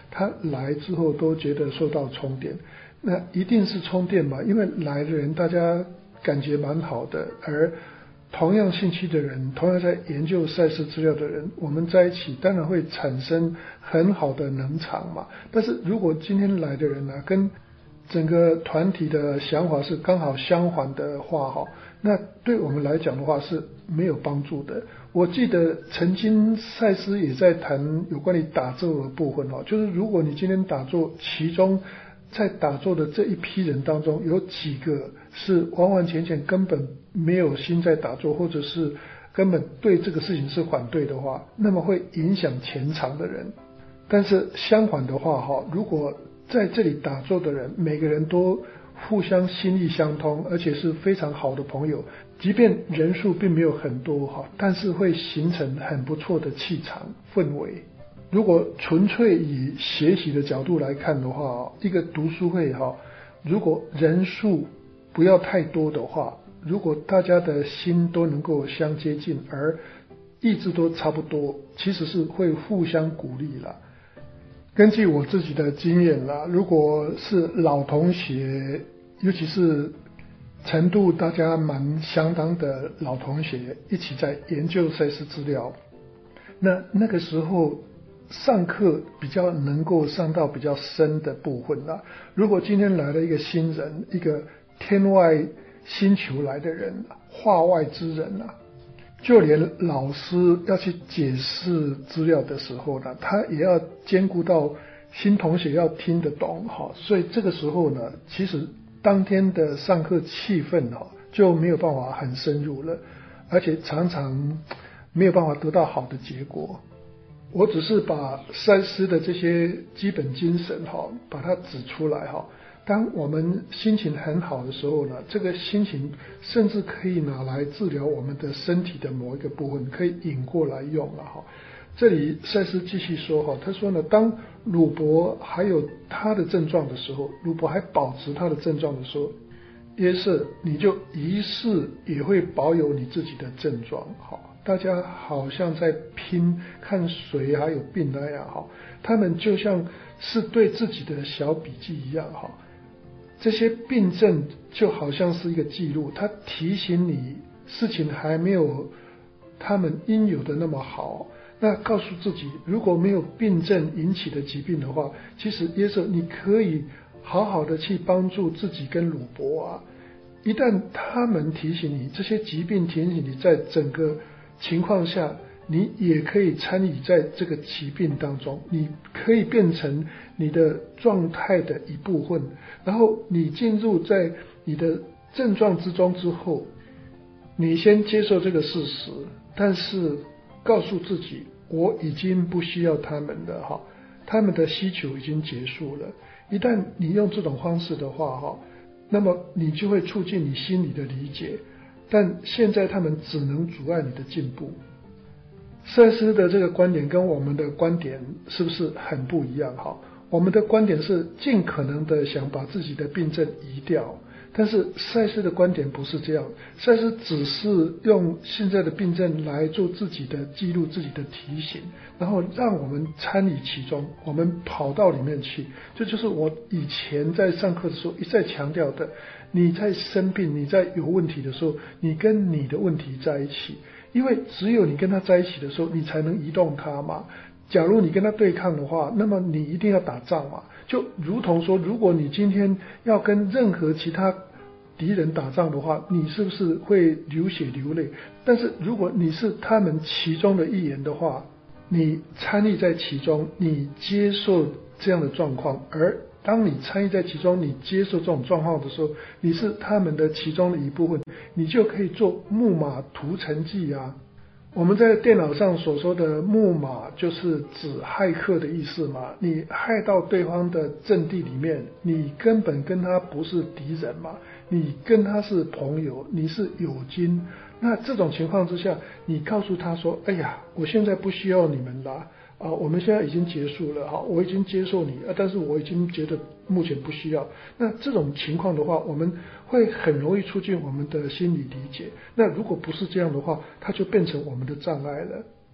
他来之后都觉得受到充电，那一定是充电嘛，因为来的人大家感觉蛮好的，而同样兴趣的人，同样在研究赛事资料的人，我们在一起当然会产生很好的能场嘛。但是如果今天来的人呢、啊，跟整个团体的想法是刚好相反的话哈，那对我们来讲的话是没有帮助的。我记得曾经赛斯也在谈有关于打坐的部分哈，就是如果你今天打坐，其中在打坐的这一批人当中，有几个是完完全全根本没有心在打坐，或者是根本对这个事情是反对的话，那么会影响全场的人。但是相反的话哈，如果在这里打坐的人每个人都互相心意相通，而且是非常好的朋友，即便人数并没有很多哈，但是会形成很不错的气场氛围。如果纯粹以学习的角度来看的话，一个读书会哈，如果人数不要太多的话，如果大家的心都能够相接近，而意志都差不多，其实是会互相鼓励啦。根据我自己的经验啦，如果是老同学，尤其是程度大家蛮相当的老同学，一起在研究赛事资料，那那个时候上课比较能够上到比较深的部分啦。如果今天来了一个新人，一个天外星球来的人，化外之人啊，就连老师要去解释资料的时候呢，他也要兼顾到新同学要听得懂哈，所以这个时候呢，其实当天的上课气氛哈就没有办法很深入了，而且常常没有办法得到好的结果。我只是把赛斯的这些基本精神哈，把它指出来哈。当我们心情很好的时候呢，这个心情甚至可以拿来治疗我们的身体的某一个部分，可以引过来用了哈。这里赛斯继续说哈，他说呢，当鲁伯还有他的症状的时候，鲁伯还保持他的症状的时候，约瑟你就于是也会保有你自己的症状哈。大家好像在拼看谁还有病那样哈，他们就像是对自己的小笔记一样哈。这些病症就好像是一个记录，它提醒你事情还没有他们应有的那么好。那告诉自己，如果没有病症引起的疾病的话，其实耶稣你可以好好的去帮助自己跟鲁伯啊。一旦他们提醒你，这些疾病提醒你，在整个情况下，你也可以参与在这个疾病当中，你可以变成你的状态的一部分，然后你进入在你的症状之中之后，你先接受这个事实，但是告诉自己我已经不需要他们了哈，他们的需求已经结束了。一旦你用这种方式的话哈，那么你就会促进你心里的理解，但现在他们只能阻碍你的进步。赛斯的这个观点跟我们的观点是不是很不一样哈？我们的观点是尽可能的想把自己的病症移掉，但是赛斯的观点不是这样，赛斯只是用现在的病症来做自己的记录，自己的提醒，然后让我们参与其中，我们跑到里面去。这就是我以前在上课的时候一再强调的，你在生病你在有问题的时候，你跟你的问题在一起，因为只有你跟他在一起的时候，你才能移动他嘛。假如你跟他对抗的话，那么你一定要打仗嘛。就如同说，如果你今天要跟任何其他敌人打仗的话，你是不是会流血流泪？但是如果你是他们其中的一员的话，你参与在其中，你接受这样的状况，而当你参与在其中，你接受这种状况的时候，你是他们的其中的一部分，你就可以做木马屠城记啊。我们在电脑上所说的木马就是指骇客的意思嘛，你害到对方的阵地里面，你根本跟他不是敌人嘛，你跟他是朋友，你是友军。那这种情况之下，你告诉他说，哎呀，我现在不需要你们啦，啊，我们现在已经结束了哈，我已经接受你，啊，但是我已经觉得目前不需要。那这种情况的话，我们会很容易促进我们的心理理解。那如果不是这样的话，它就变成我们的障碍了。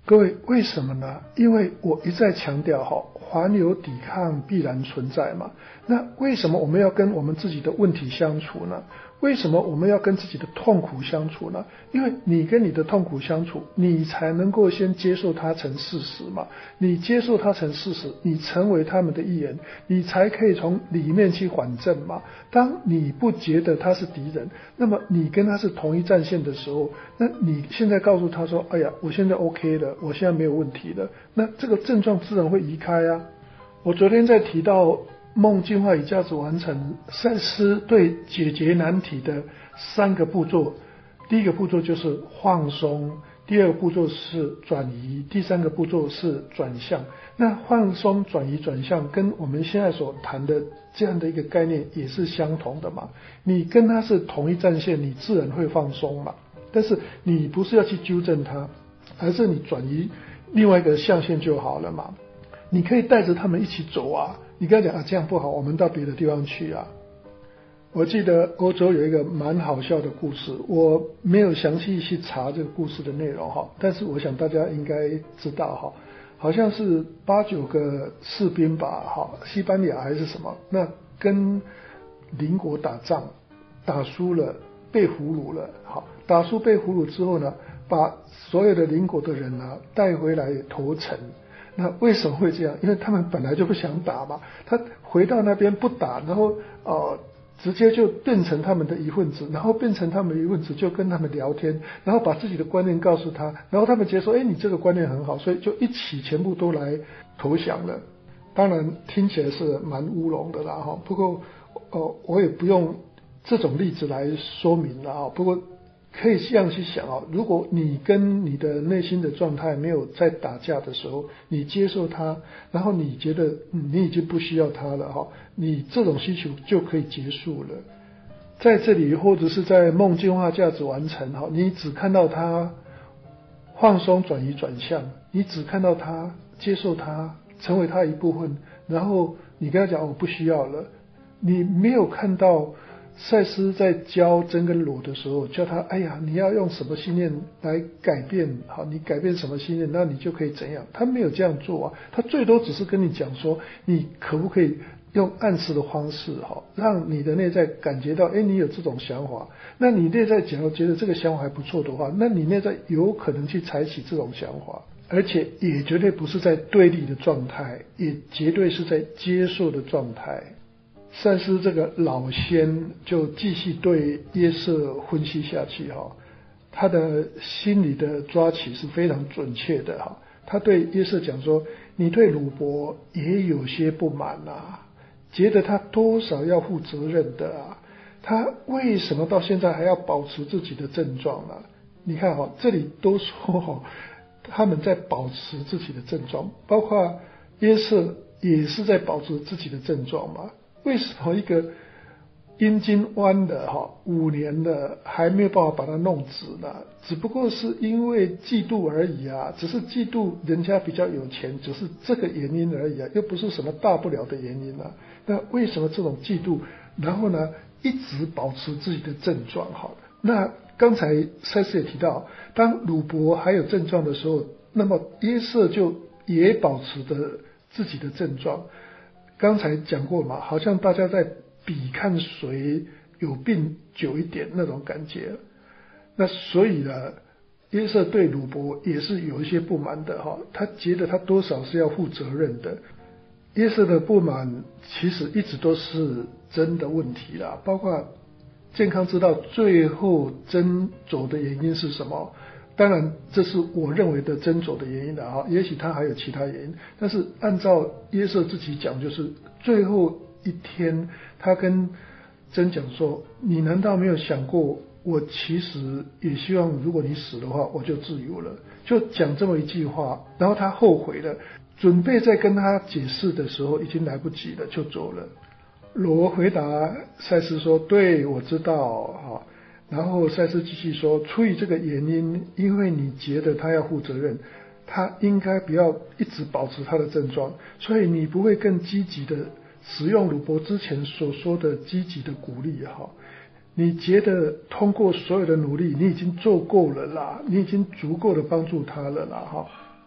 各位，为什么呢？因为我一再强调哈，环有抵抗必然存在嘛。那为什么我们要跟我们自己的问题相处呢？为什么我们要跟自己的痛苦相处呢？因为你跟你的痛苦相处，你才能够先接受它成事实嘛。你接受它成事实，你成为他们的一员，你才可以从里面去缓震嘛。当你不觉得他是敌人，那么你跟他是同一战线的时候，那你现在告诉他说，哎呀，我现在 OK 了，我现在没有问题了，那这个症状自然会移开啊。我昨天在提到梦进化与价值完成，赛斯对解决难题的三个步骤，第一个步骤就是放松，第二个步骤是转移，第三个步骤是转向。那放松、转移、转向跟我们现在所谈的这样的一个概念也是相同的嘛。你跟他是同一战线，你自然会放松嘛。但是你不是要去纠正他，而是你转移另外一个象限就好了嘛。你可以带着他们一起走啊。你跟他讲啊，这样不好，我们到别的地方去啊。我记得欧洲有一个蛮好笑的故事，我没有详细去查这个故事的内容哈，但是我想大家应该知道哈，好像是八九个士兵吧，哈，西班牙还是什么，那跟邻国打仗，打输了，被俘虏了，好，打输被俘虏之后呢，把所有的邻国的人呢带回来投诚。那为什么会这样？因为他们本来就不想打嘛，他回到那边不打，然后呃直接就变成他们的一份子，然后变成他们的一份子就跟他们聊天，然后把自己的观念告诉他，然后他们接受，哎，你这个观念很好，所以就一起全部都来投降了。当然听起来是蛮乌龙的啦哈，不过呃我也不用这种例子来说明了啊，不过可以这样去想啊，如果你跟你的内心的状态没有在打架的时候，你接受它，然后你觉得、嗯、你已经不需要它了哈，你这种需求就可以结束了。在这里或者是在梦进化价值完成哈，你只看到它放松转移转向，你只看到它接受它，成为它一部分，然后你跟他讲我不需要了，你没有看到赛斯在教真跟裸的时候，叫他哎呀，你要用什么信念来改变？好，你改变什么信念，那你就可以怎样？他没有这样做啊，他最多只是跟你讲说，你可不可以用暗示的方式，哈，让你的内在感觉到，哎，你有这种想法。那你内在假如觉得这个想法还不错的话，那你内在有可能去采取这种想法，而且也绝对不是在对立的状态，也绝对是在接受的状态。赛斯这个老先就继续对约瑟分析下去哈，他的心理的抓取是非常准确的哈。他对约瑟讲说，你对鲁伯也有些不满啊，觉得他多少要负责任的啊，他为什么到现在还要保持自己的症状呢？你看哈，这里都说哈，他们在保持自己的症状，包括约瑟也是在保持自己的症状嘛。为什么一个阴茎弯的哈五年了还没有办法把它弄直呢？只不过是因为嫉妒而已啊，只是嫉妒人家比较有钱，只是这个原因而已啊，又不是什么大不了的原因啊。那为什么这种嫉妒，然后呢一直保持自己的症状？好的，那刚才赛斯也提到，当鲁伯还有症状的时候，那么约瑟就也保持着自己的症状。刚才讲过嘛，好像大家在比看谁有病久一点那种感觉。那所以呢，约瑟对鲁伯也是有一些不满的哈，他觉得他多少是要负责任的。约瑟的不满其实一直都是真的问题啦，包括健康知道最后真走的原因是什么。当然这是我认为的真走的原因了哈，也许他还有其他原因，但是按照约瑟自己讲，就是最后一天他跟真讲说，你难道没有想过，我其实也希望如果你死的话我就自由了，就讲这么一句话，然后他后悔了，准备再跟他解释的时候已经来不及了，就走了。罗回答赛斯说，对，我知道哈。然后赛斯继续说，出于这个原因，因为你觉得他要负责任，他应该不要一直保持他的症状，所以你不会更积极的使用鲁伯之前所说的积极的鼓励哈。你觉得通过所有的努力，你已经做够了啦，你已经足够的帮助他了啦哈。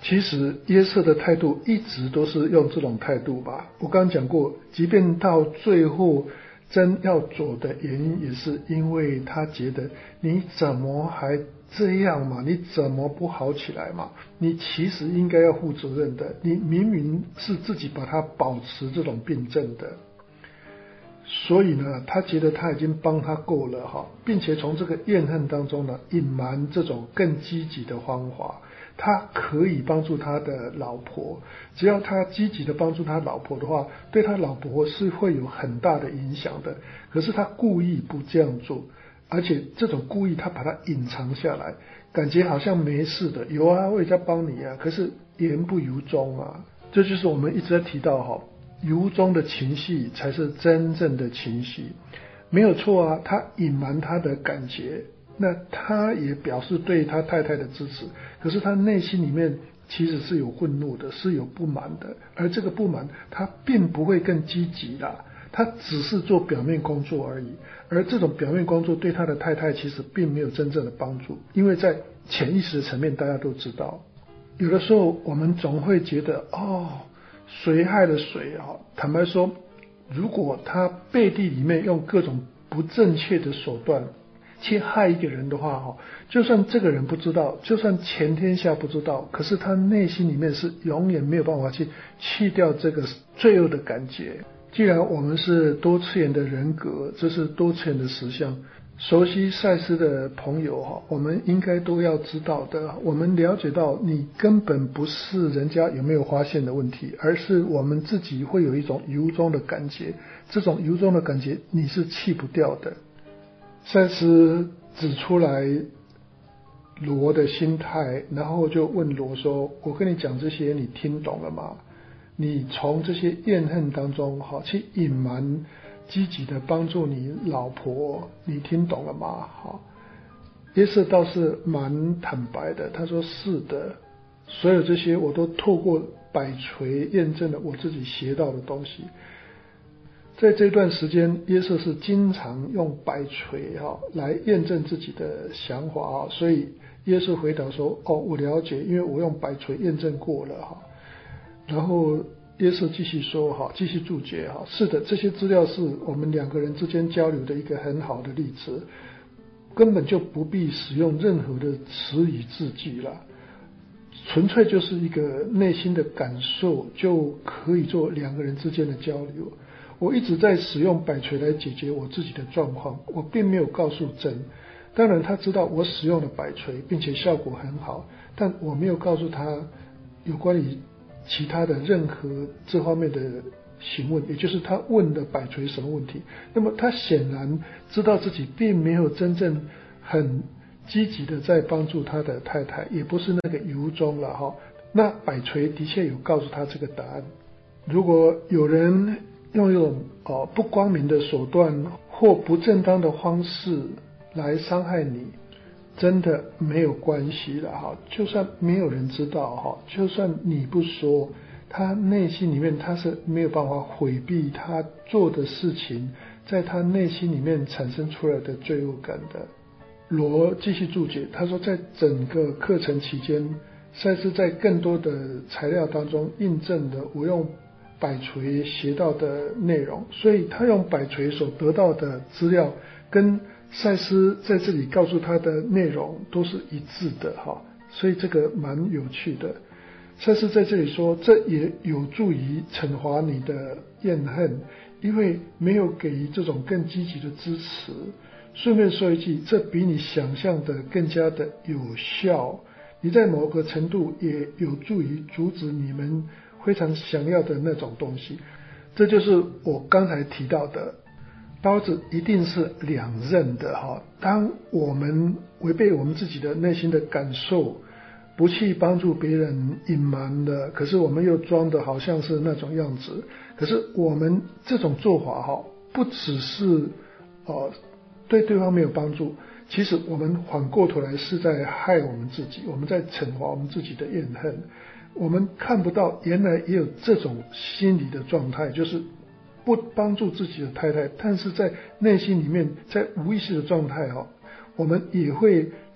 其实约瑟的态度一直都是用这种态度吧。我刚刚讲过，即便到最后真要走的原因，也是因为他觉得你怎么还这样嘛？你怎么不好起来嘛？你其实应该要负责任的，你明明是自己把他保持这种病症的。所以呢，他觉得他已经帮他够了哈，并且从这个怨恨当中呢，隐瞒这种更积极的方法。他可以帮助他的老婆，只要他积极的帮助他老婆的话，对他老婆是会有很大的影响的。可是他故意不这样做，而且这种故意他把它隐藏下来，感觉好像没事的，有啊，我也在帮你啊，可是言不由衷啊。这就是我们一直在提到哈，由衷的情绪才是真正的情绪，没有错啊，他隐瞒他的感觉。那他也表示对他太太的支持，可是他内心里面其实是有愤怒的，是有不满的，而这个不满他并不会更积极啦，他只是做表面工作而已，而这种表面工作对他的太太其实并没有真正的帮助，因为在潜意识的层面大家都知道，有的时候我们总会觉得哦，谁害了谁啊？坦白说，如果他背地里面用各种不正确的手段去害一个人的话，就算这个人不知道，就算全天下不知道，可是他内心里面是永远没有办法去去掉这个罪恶的感觉。既然我们是多次元的人格，这是多次元的实相，熟悉赛斯的朋友，我们应该都要知道的，我们了解到你根本不是人家有没有发现的问题，而是我们自己会有一种由衷的感觉，这种由衷的感觉你是去不掉的。赛斯指出来罗的心态，然后就问罗说，我跟你讲这些你听懂了吗？你从这些怨恨当中好去隐瞒积极的帮助你老婆，你听懂了吗？好，约瑟倒是蛮坦白的，他说是的，所有这些我都透过摆锤验证了我自己学到的东西。在这段时间，约瑟是经常用摆锤哈来验证自己的想法啊，所以约瑟回答说：“哦，我了解，因为我用摆锤验证过了哈。”然后约瑟继续说哈，继续注解哈，是的，这些资料是我们两个人之间交流的一个很好的例子，根本就不必使用任何的词语字句了，纯粹就是一个内心的感受就可以做两个人之间的交流。我一直在使用摆锤来解决我自己的状况，我并没有告诉珍，当然他知道我使用了摆锤并且效果很好，但我没有告诉他有关于其他的任何这方面的询问，也就是他问的摆锤什么问题。那么他显然知道自己并没有真正很积极的在帮助他的太太，也不是那个由衷了哈。那摆锤的确有告诉他这个答案。如果有人用一种呃不光明的手段或不正当的方式来伤害你，真的没有关系了哈，就算没有人知道哈，就算你不说，他内心里面他是没有办法回避他做的事情在他内心里面产生出来的罪恶感的。罗继续注解，他说在整个课程期间，赛斯在更多的材料当中印证了我用摆锤学到的内容，所以他用摆锤所得到的资料跟赛斯在这里告诉他的内容都是一致的哈，所以这个蛮有趣的。赛斯在这里说，这也有助于惩罚你的怨恨，因为没有给予这种更积极的支持。顺便说一句，这比你想象的更加的有效，你在某个程度也有助于阻止你们非常想要的那种东西。这就是我刚才提到的，刀子一定是两刃的哈。当我们违背我们自己的内心的感受，不去帮助别人，隐瞒了，可是我们又装的好像是那种样子，可是我们这种做法哈，不只是呃对对方没有帮助，其实我们反过头来是在害我们自己，我们在惩罚我们自己的怨恨。我们看不到原来也有这种心理的状态，就是不帮助自己的太太，但是在内心里面，在无意识的状态哈，我们也会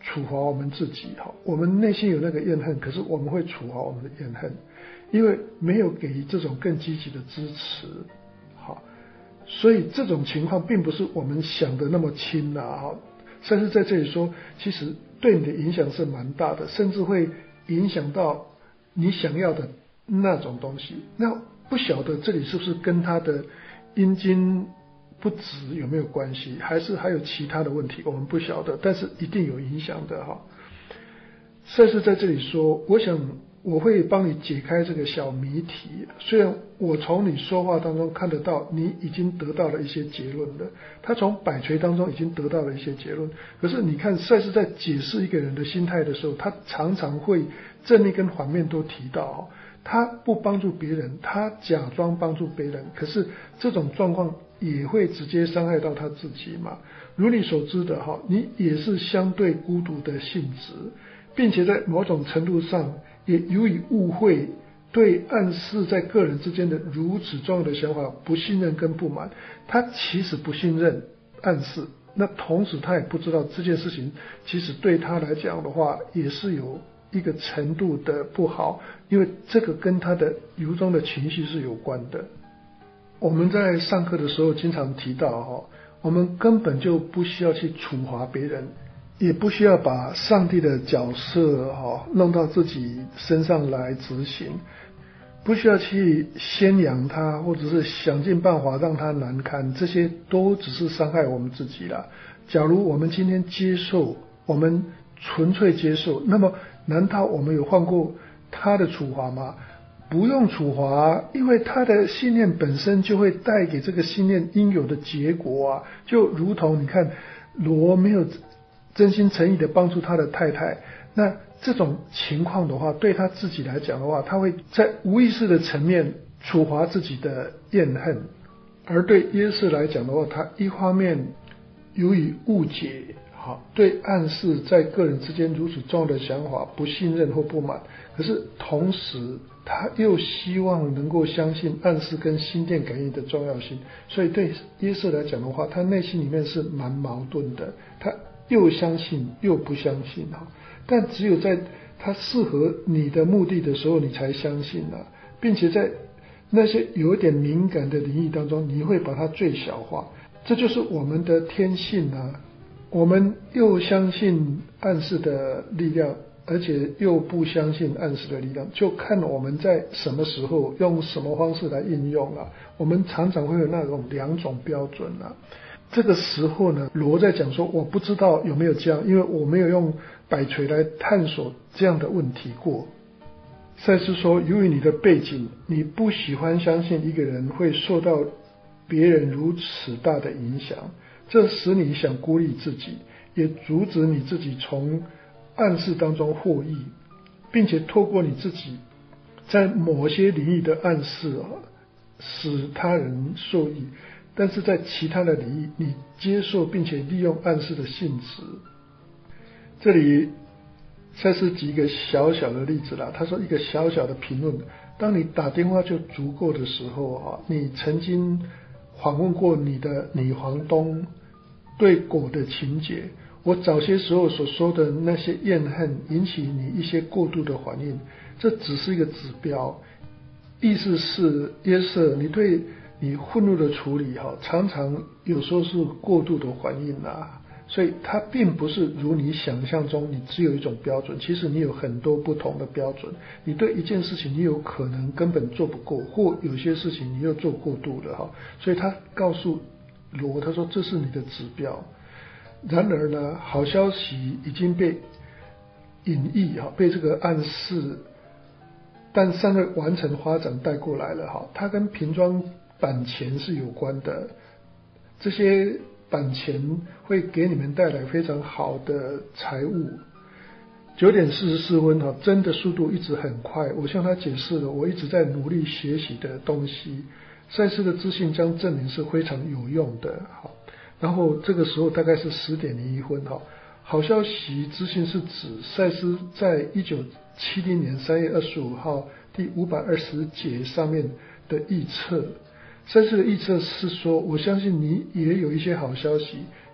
处罚我们自己，我们内心有那个怨恨，可是我们会处罚我们的怨恨，因为没有给予这种更积极的支持。好，所以这种情况并不是我们想的那么轻啊，甚至在这里说，其实对你的影响是蛮大的，甚至会影响到你想要的那种东西。那不晓得这里是不是跟他的阴茎不直有没有关系，还是还有其他的问题，我们不晓得，但是一定有影响的哈。赛斯在这里说，我想我会帮你解开这个小谜题，虽然我从你说话当中看得到你已经得到了一些结论了，他从摆锤当中已经得到了一些结论，可是你看赛斯在解释一个人的心态的时候，他常常会正面跟反面都提到，他不帮助别人，他假装帮助别人，可是这种状况也会直接伤害到他自己嘛。如你所知的哈，你也是相对孤独的性质，并且在某种程度上也由于误会，对暗示在个人之间的如此重要的想法不信任跟不满。他其实不信任暗示，那同时他也不知道这件事情其实对他来讲的话也是有一个程度的不好，因为这个跟他的由衷的情绪是有关的。我们在上课的时候经常提到哈，我们根本就不需要去处罚别人，也不需要把上帝的角色哈弄到自己身上来执行，不需要去宣扬他，或者是想尽办法让他难堪，这些都只是伤害我们自己啦。假如我们今天接受，我们纯粹接受，那么难道我们有换过他的处罚吗？不用处罚，因为他的信念本身就会带给这个信念应有的结果啊。就如同你看，罗没有真心诚意的帮助他的太太，那这种情况的话，对他自己来讲的话，他会在无意识的层面处罚自己的怨恨。而对耶稣来讲的话，他一方面由于误解，好，对暗示在个人之间如此重要的想法不信任或不满，可是同时他又希望能够相信暗示跟心电感应的重要性，所以对耶稣来讲的话，他内心里面是蛮矛盾的，他又相信又不相信啊。但只有在他适合你的目的的时候，你才相信啊，并且在那些有一点敏感的领域当中，你会把它最小化，这就是我们的天性啊。我们又相信暗示的力量，而且又不相信暗示的力量，就看我们在什么时候用什么方式来应用啊。我们常常会有那种两种标准啊。这个时候呢，罗在讲说，我不知道有没有这样，因为我没有用摆锤来探索这样的问题过。赛斯说，由于你的背景，你不喜欢相信一个人会受到别人如此大的影响，这使你想孤立自己，也阻止你自己从暗示当中获益，并且透过你自己在某些领域的暗示使他人受益，但是在其他的领域你接受并且利用暗示的性质。这里赛斯举一个小小的例子啦，他说一个小小的评论，当你打电话就足够的时候，你曾经访问过你的女房东对狗的情节，我早些时候所说的那些怨恨引起你一些过度的反应，这只是一个指标，意思是约瑟，你对你愤怒的处理常常有时候是过度的反应啊，所以它并不是如你想象中你只有一种标准，其实你有很多不同的标准，你对一件事情你有可能根本做不够，或有些事情你又做过度了，所以他告诉罗，他说这是你的指标。然而呢，好消息已经被隐喻，被这个暗示，但尚未完成发展带过来了，它跟瓶装版权是有关的，这些版权会给你们带来非常好的财务。九点四十四分，真的速度一直很快，我向他解释了我一直在努力学习的东西，赛斯的资讯将证明是非常有用的。好，然后这个时候大概是十点零一分，好消息资讯是指赛斯在一九七零年三月二十五号第五百二十节上面的预测。赛斯的预测是说，我相信你也有一些好消息，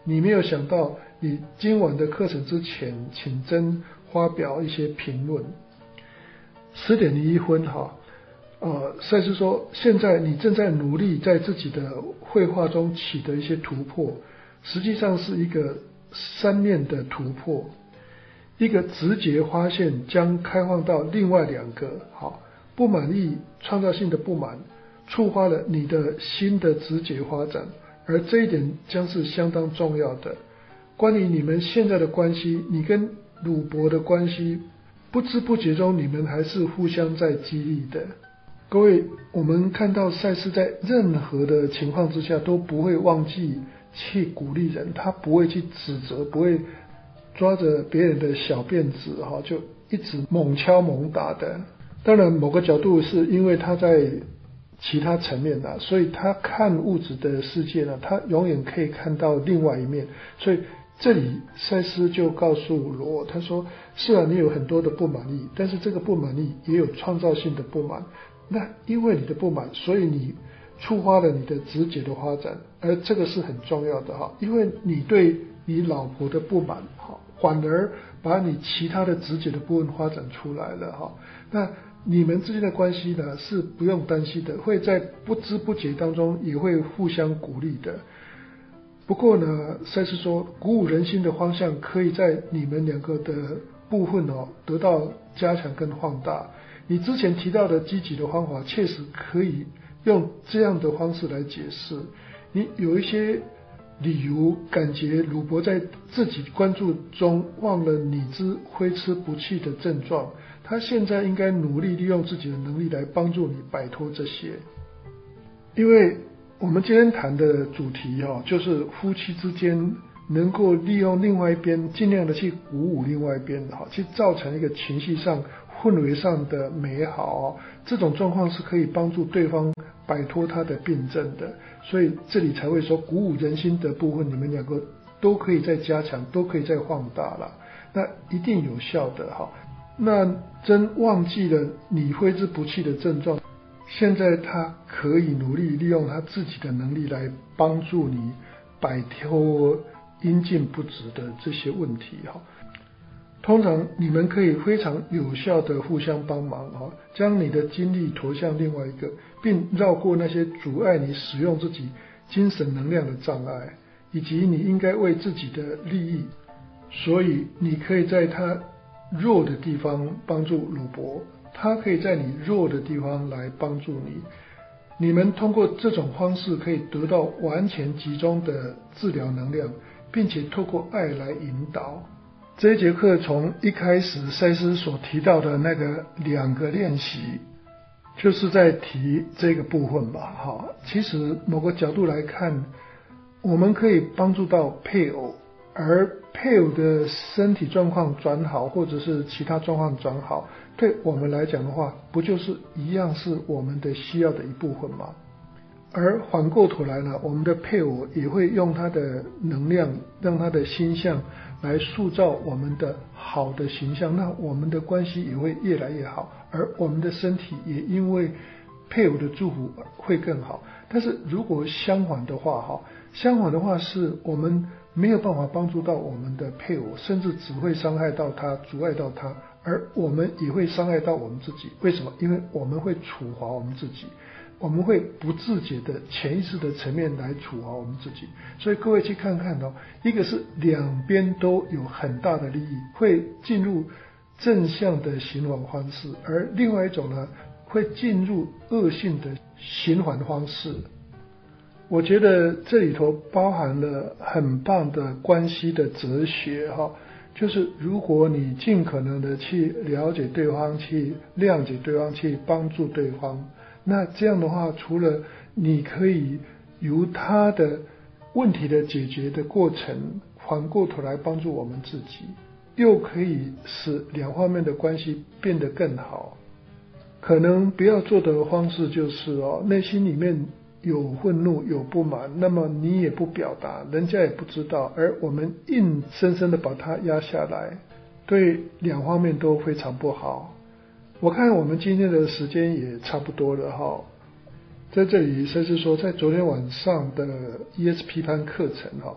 你没有想到你今晚的课程之前，请真发表一些评论。十点零一分哈，呃，赛斯说，现在你正在努力在自己的绘画中取得一些突破，实际上是一个三面的突破。一个直觉发现将开放到另外两个，好，不满意、创造性的不满，触发了你的新的直觉发展，而这一点将是相当重要的。关于你们现在的关系，你跟鲁伯的关系，不知不觉中你们还是互相在激励的。各位，我们看到赛斯在任何的情况之下都不会忘记去鼓励人，他不会去指责，不会抓着别人的小辫子哈，就一直猛敲猛打的。当然某个角度是因为他在其他层面啊，所以他看物质的世界呢，他永远可以看到另外一面。所以这里赛斯就告诉罗，他说是啊，你有很多的不满意，但是这个不满意也有创造性的不满。那因为你的不满，所以你触发了你的直觉的发展，而这个是很重要的哈，因为你对你老婆的不满哈，反而把你其他的直觉的部分发展出来了哈。那你们之间的关系呢，是不用担心的，会在不知不觉当中也会互相鼓励的。不过呢，赛斯说，鼓舞人心的方向可以在你们两个的部分哦得到加强跟放大。你之前提到的积极的方法，确实可以用这样的方式来解释。你有一些理由感觉鲁伯在自己关注中忘了你之挥之不去的症状，他现在应该努力利用自己的能力来帮助你摆脱这些。因为我们今天谈的主题哦，就是夫妻之间能够利用另外一边，尽量的去鼓舞另外一边，哈，去造成一个情绪上氛围上的美好，这种状况是可以帮助对方摆脱他的病症的。所以这里才会说鼓舞人心的部分，你们两个都可以再加强，都可以再放大了，那一定有效的哈。那真忘记了你挥之不去的症状，现在他可以努力利用他自己的能力来帮助你摆脱阴茎不直的这些问题哈。通常你们可以非常有效的互相帮忙哈，将你的精力投向另外一个，并绕过那些阻碍你使用自己精神能量的障碍，以及你应该为自己的利益，所以你可以在他弱的地方帮助鲁伯，他可以在你弱的地方来帮助你。你们通过这种方式可以得到完全集中的治疗能量，并且透过爱来引导。这一节课从一开始赛斯所提到的那个两个练习，就是在提这个部分吧。哈，其实某个角度来看，我们可以帮助到配偶，而配偶的身体状况转好，或者是其他状况转好，对我们来讲的话，不就是一样是我们的需要的一部分吗？而反过头来呢，我们的配偶也会用他的能量，让他的心象来塑造我们的好的形象，那我们的关系也会越来越好，而我们的身体也因为配偶的祝福会更好。但是如果相反的话哈，相反的话是我们没有办法帮助到我们的配偶，甚至只会伤害到他，阻碍到他，而我们也会伤害到我们自己。为什么？因为我们会处罚我们自己，我们会不自觉的潜意识的层面来处罚我们自己。所以各位去看看哦，一个是两边都有很大的利益，会进入正向的循环方式，而另外一种呢，会进入恶性的循环方式。我觉得这里头包含了很棒的关系的哲学哈，就是如果你尽可能的去了解对方，去谅解对方，去帮助对方，那这样的话，除了你可以由他的问题的解决的过程，反过头来帮助我们自己，又可以使两方面的关系变得更好。可能不要做的方式就是哦，内心里面有愤怒有不满，那么你也不表达，人家也不知道，而我们硬生生的把它压下来，对两方面都非常不好。我看我们今天的时间也差不多了哈，在这里甚至说在昨天晚上的 E S 批判课程哈，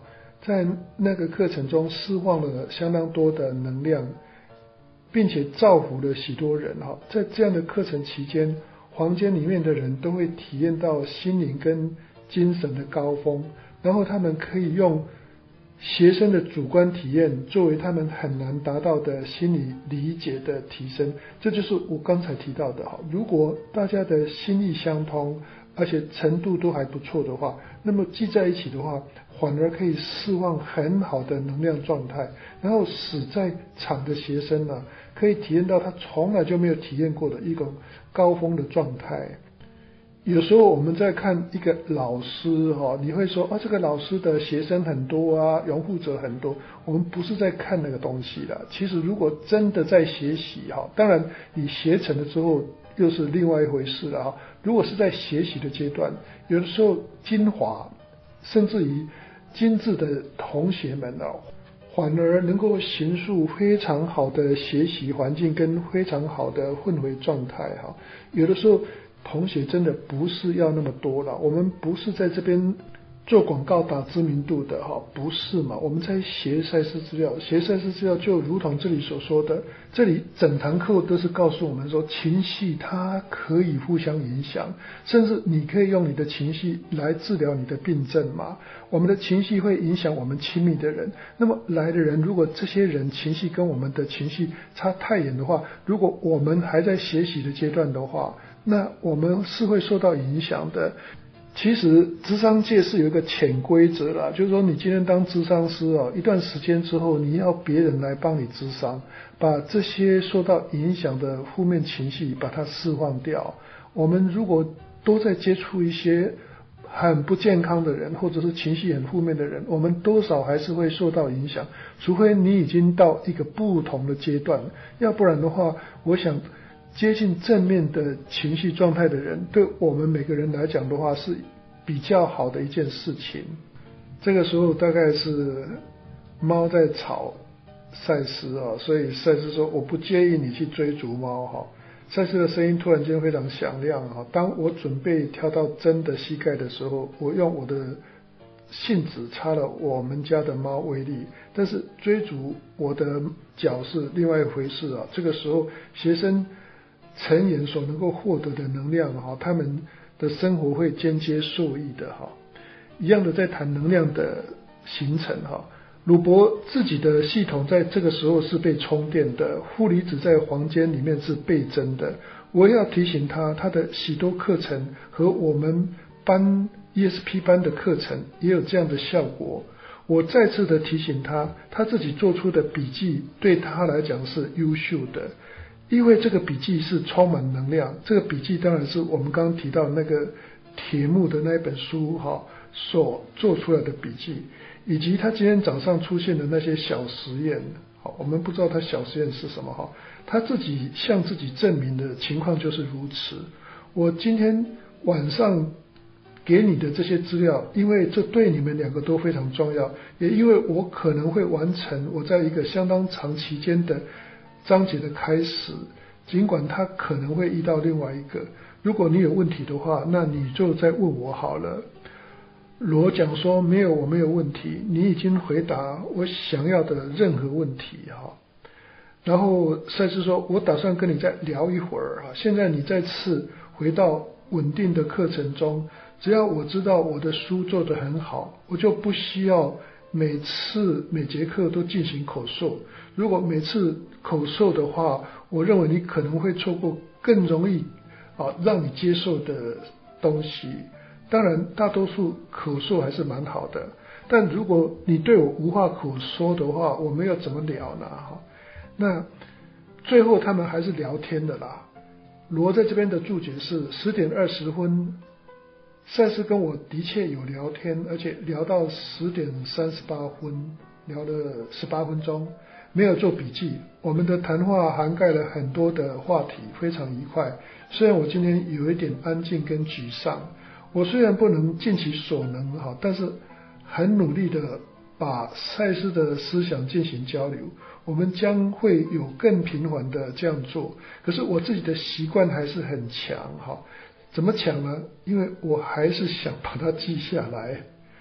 在那个课程中释放了相当多的能量，并且造福了许多人哈。在这样的课程期间，房间里面的人都会体验到心灵跟精神的高峰，然后他们可以用学生的主观体验作为他们很难达到的心理理解的提升。这就是我刚才提到的哈，如果大家的心意相通，而且程度都还不错的话，那么聚在一起的话，反而可以释放很好的能量状态，然后使在场的学生呢，可以体验到他从来就没有体验过的一种高峰的状态。有时候我们在看一个老师哈，你会说啊，这个老师的学生很多啊，拥护者很多。我们不是在看那个东西啦。其实如果真的在学习哈，当然你学成了之后又是另外一回事了哈。如果是在学习的阶段，有的时候精华甚至于精致的同学们哦，反而能够形塑非常好的学习环境跟非常好的氛围状态哈。有的时候同学真的不是要那么多了，我们不是在这边做广告打知名度的哈，不是嘛？我们在学赛事资料，学赛事资料就如同这里所说的，这里整堂课都是告诉我们说，情绪它可以互相影响，甚至你可以用你的情绪来治疗你的病症嘛。我们的情绪会影响我们亲密的人，那么来的人，如果这些人情绪跟我们的情绪差太远的话，如果我们还在学习的阶段的话，那我们是会受到影响的。其实諮商界是有一个潜规则啦，就是说你今天当諮商师哦，一段时间之后，你要别人来帮你諮商，把这些受到影响的负面情绪把它释放掉。我们如果都在接触一些很不健康的人，或者是情绪很负面的人，我们多少还是会受到影响，除非你已经到一个不同的阶段，要不然的话，我想接近正面的情绪状态的人，对我们每个人来讲的话是比较好的一件事情。这个时候大概是猫在吵赛斯啊，所以赛斯说我不介意你去追逐猫哈。赛斯的声音突然间非常响亮哈，当我准备跳到真的膝盖的时候，我用我的信纸擦了我们家的猫威力，但是追逐我的脚是另外一回事啊。这个时候学生成员所能够获得的能量哈，他们的生活会间接受益的哈。一样的在谈能量的形成哈，鲁伯自己的系统在这个时候是被充电的，负离子在房间里面是倍增的。我要提醒他，他的许多课程和我们班 E S P 班的课程也有这样的效果。我再次的提醒他，他自己做出的笔记对他来讲是优秀的，因为这个笔记是充满能量。这个笔记当然是我们刚刚提到那个铁木的那一本书哈所做出来的笔记，以及他今天早上出现的那些小实验，好，我们不知道他小实验是什么哈，他自己向自己证明的情况就是如此。我今天晚上给你的这些资料，因为这对你们两个都非常重要，也因为我可能会完成我在一个相当长期间的章节的开始，尽管他可能会遇到另外一个，如果你有问题的话，那你就再问我好了。罗讲说没有，我没有问题，你已经回答我想要的任何问题哈。然后赛斯说，我打算跟你再聊一会儿哈，现在你再次回到稳定的课程中，只要我知道我的书做得很好，我就不需要每次每节课都进行口授。如果每次口授的话，我认为你可能会错过更容易啊让你接受的东西。当然大多数口授还是蛮好的，但如果你对我无话可说的话，我们要怎么聊呢？那最后他们还是聊天的啦。罗在这边的注解是十点二十分，赛斯跟我的确有聊天，而且聊到十点三十八分，聊了十八分钟，没有做笔记。我们的谈话涵盖了很多的话题，非常愉快。虽然我今天有一点安静跟沮丧，我虽然不能尽其所能哈，但是很努力的把赛斯的思想进行交流。我们将会有更频繁的这样做，可是我自己的习惯还是很强哈。怎么强呢？因为我还是想把它记下来。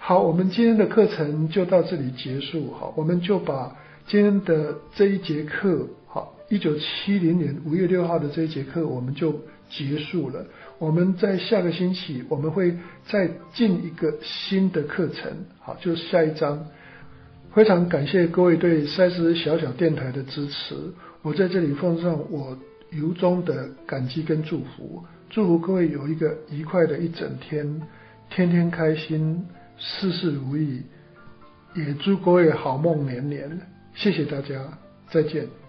好，我们今天的课程就到这里结束。好，我们就把今天的这一节课，好，一九七零年五月六号的这一节课我们就结束了。我们在下个星期我们会再进一个新的课程，好，就是下一章。非常感谢各位对赛斯小小电台的支持，我在这里奉上我由衷的感激跟祝福，祝福各位有一个愉快的一整天，天天开心，事事如意，也祝各位好梦连连。谢谢大家，再见。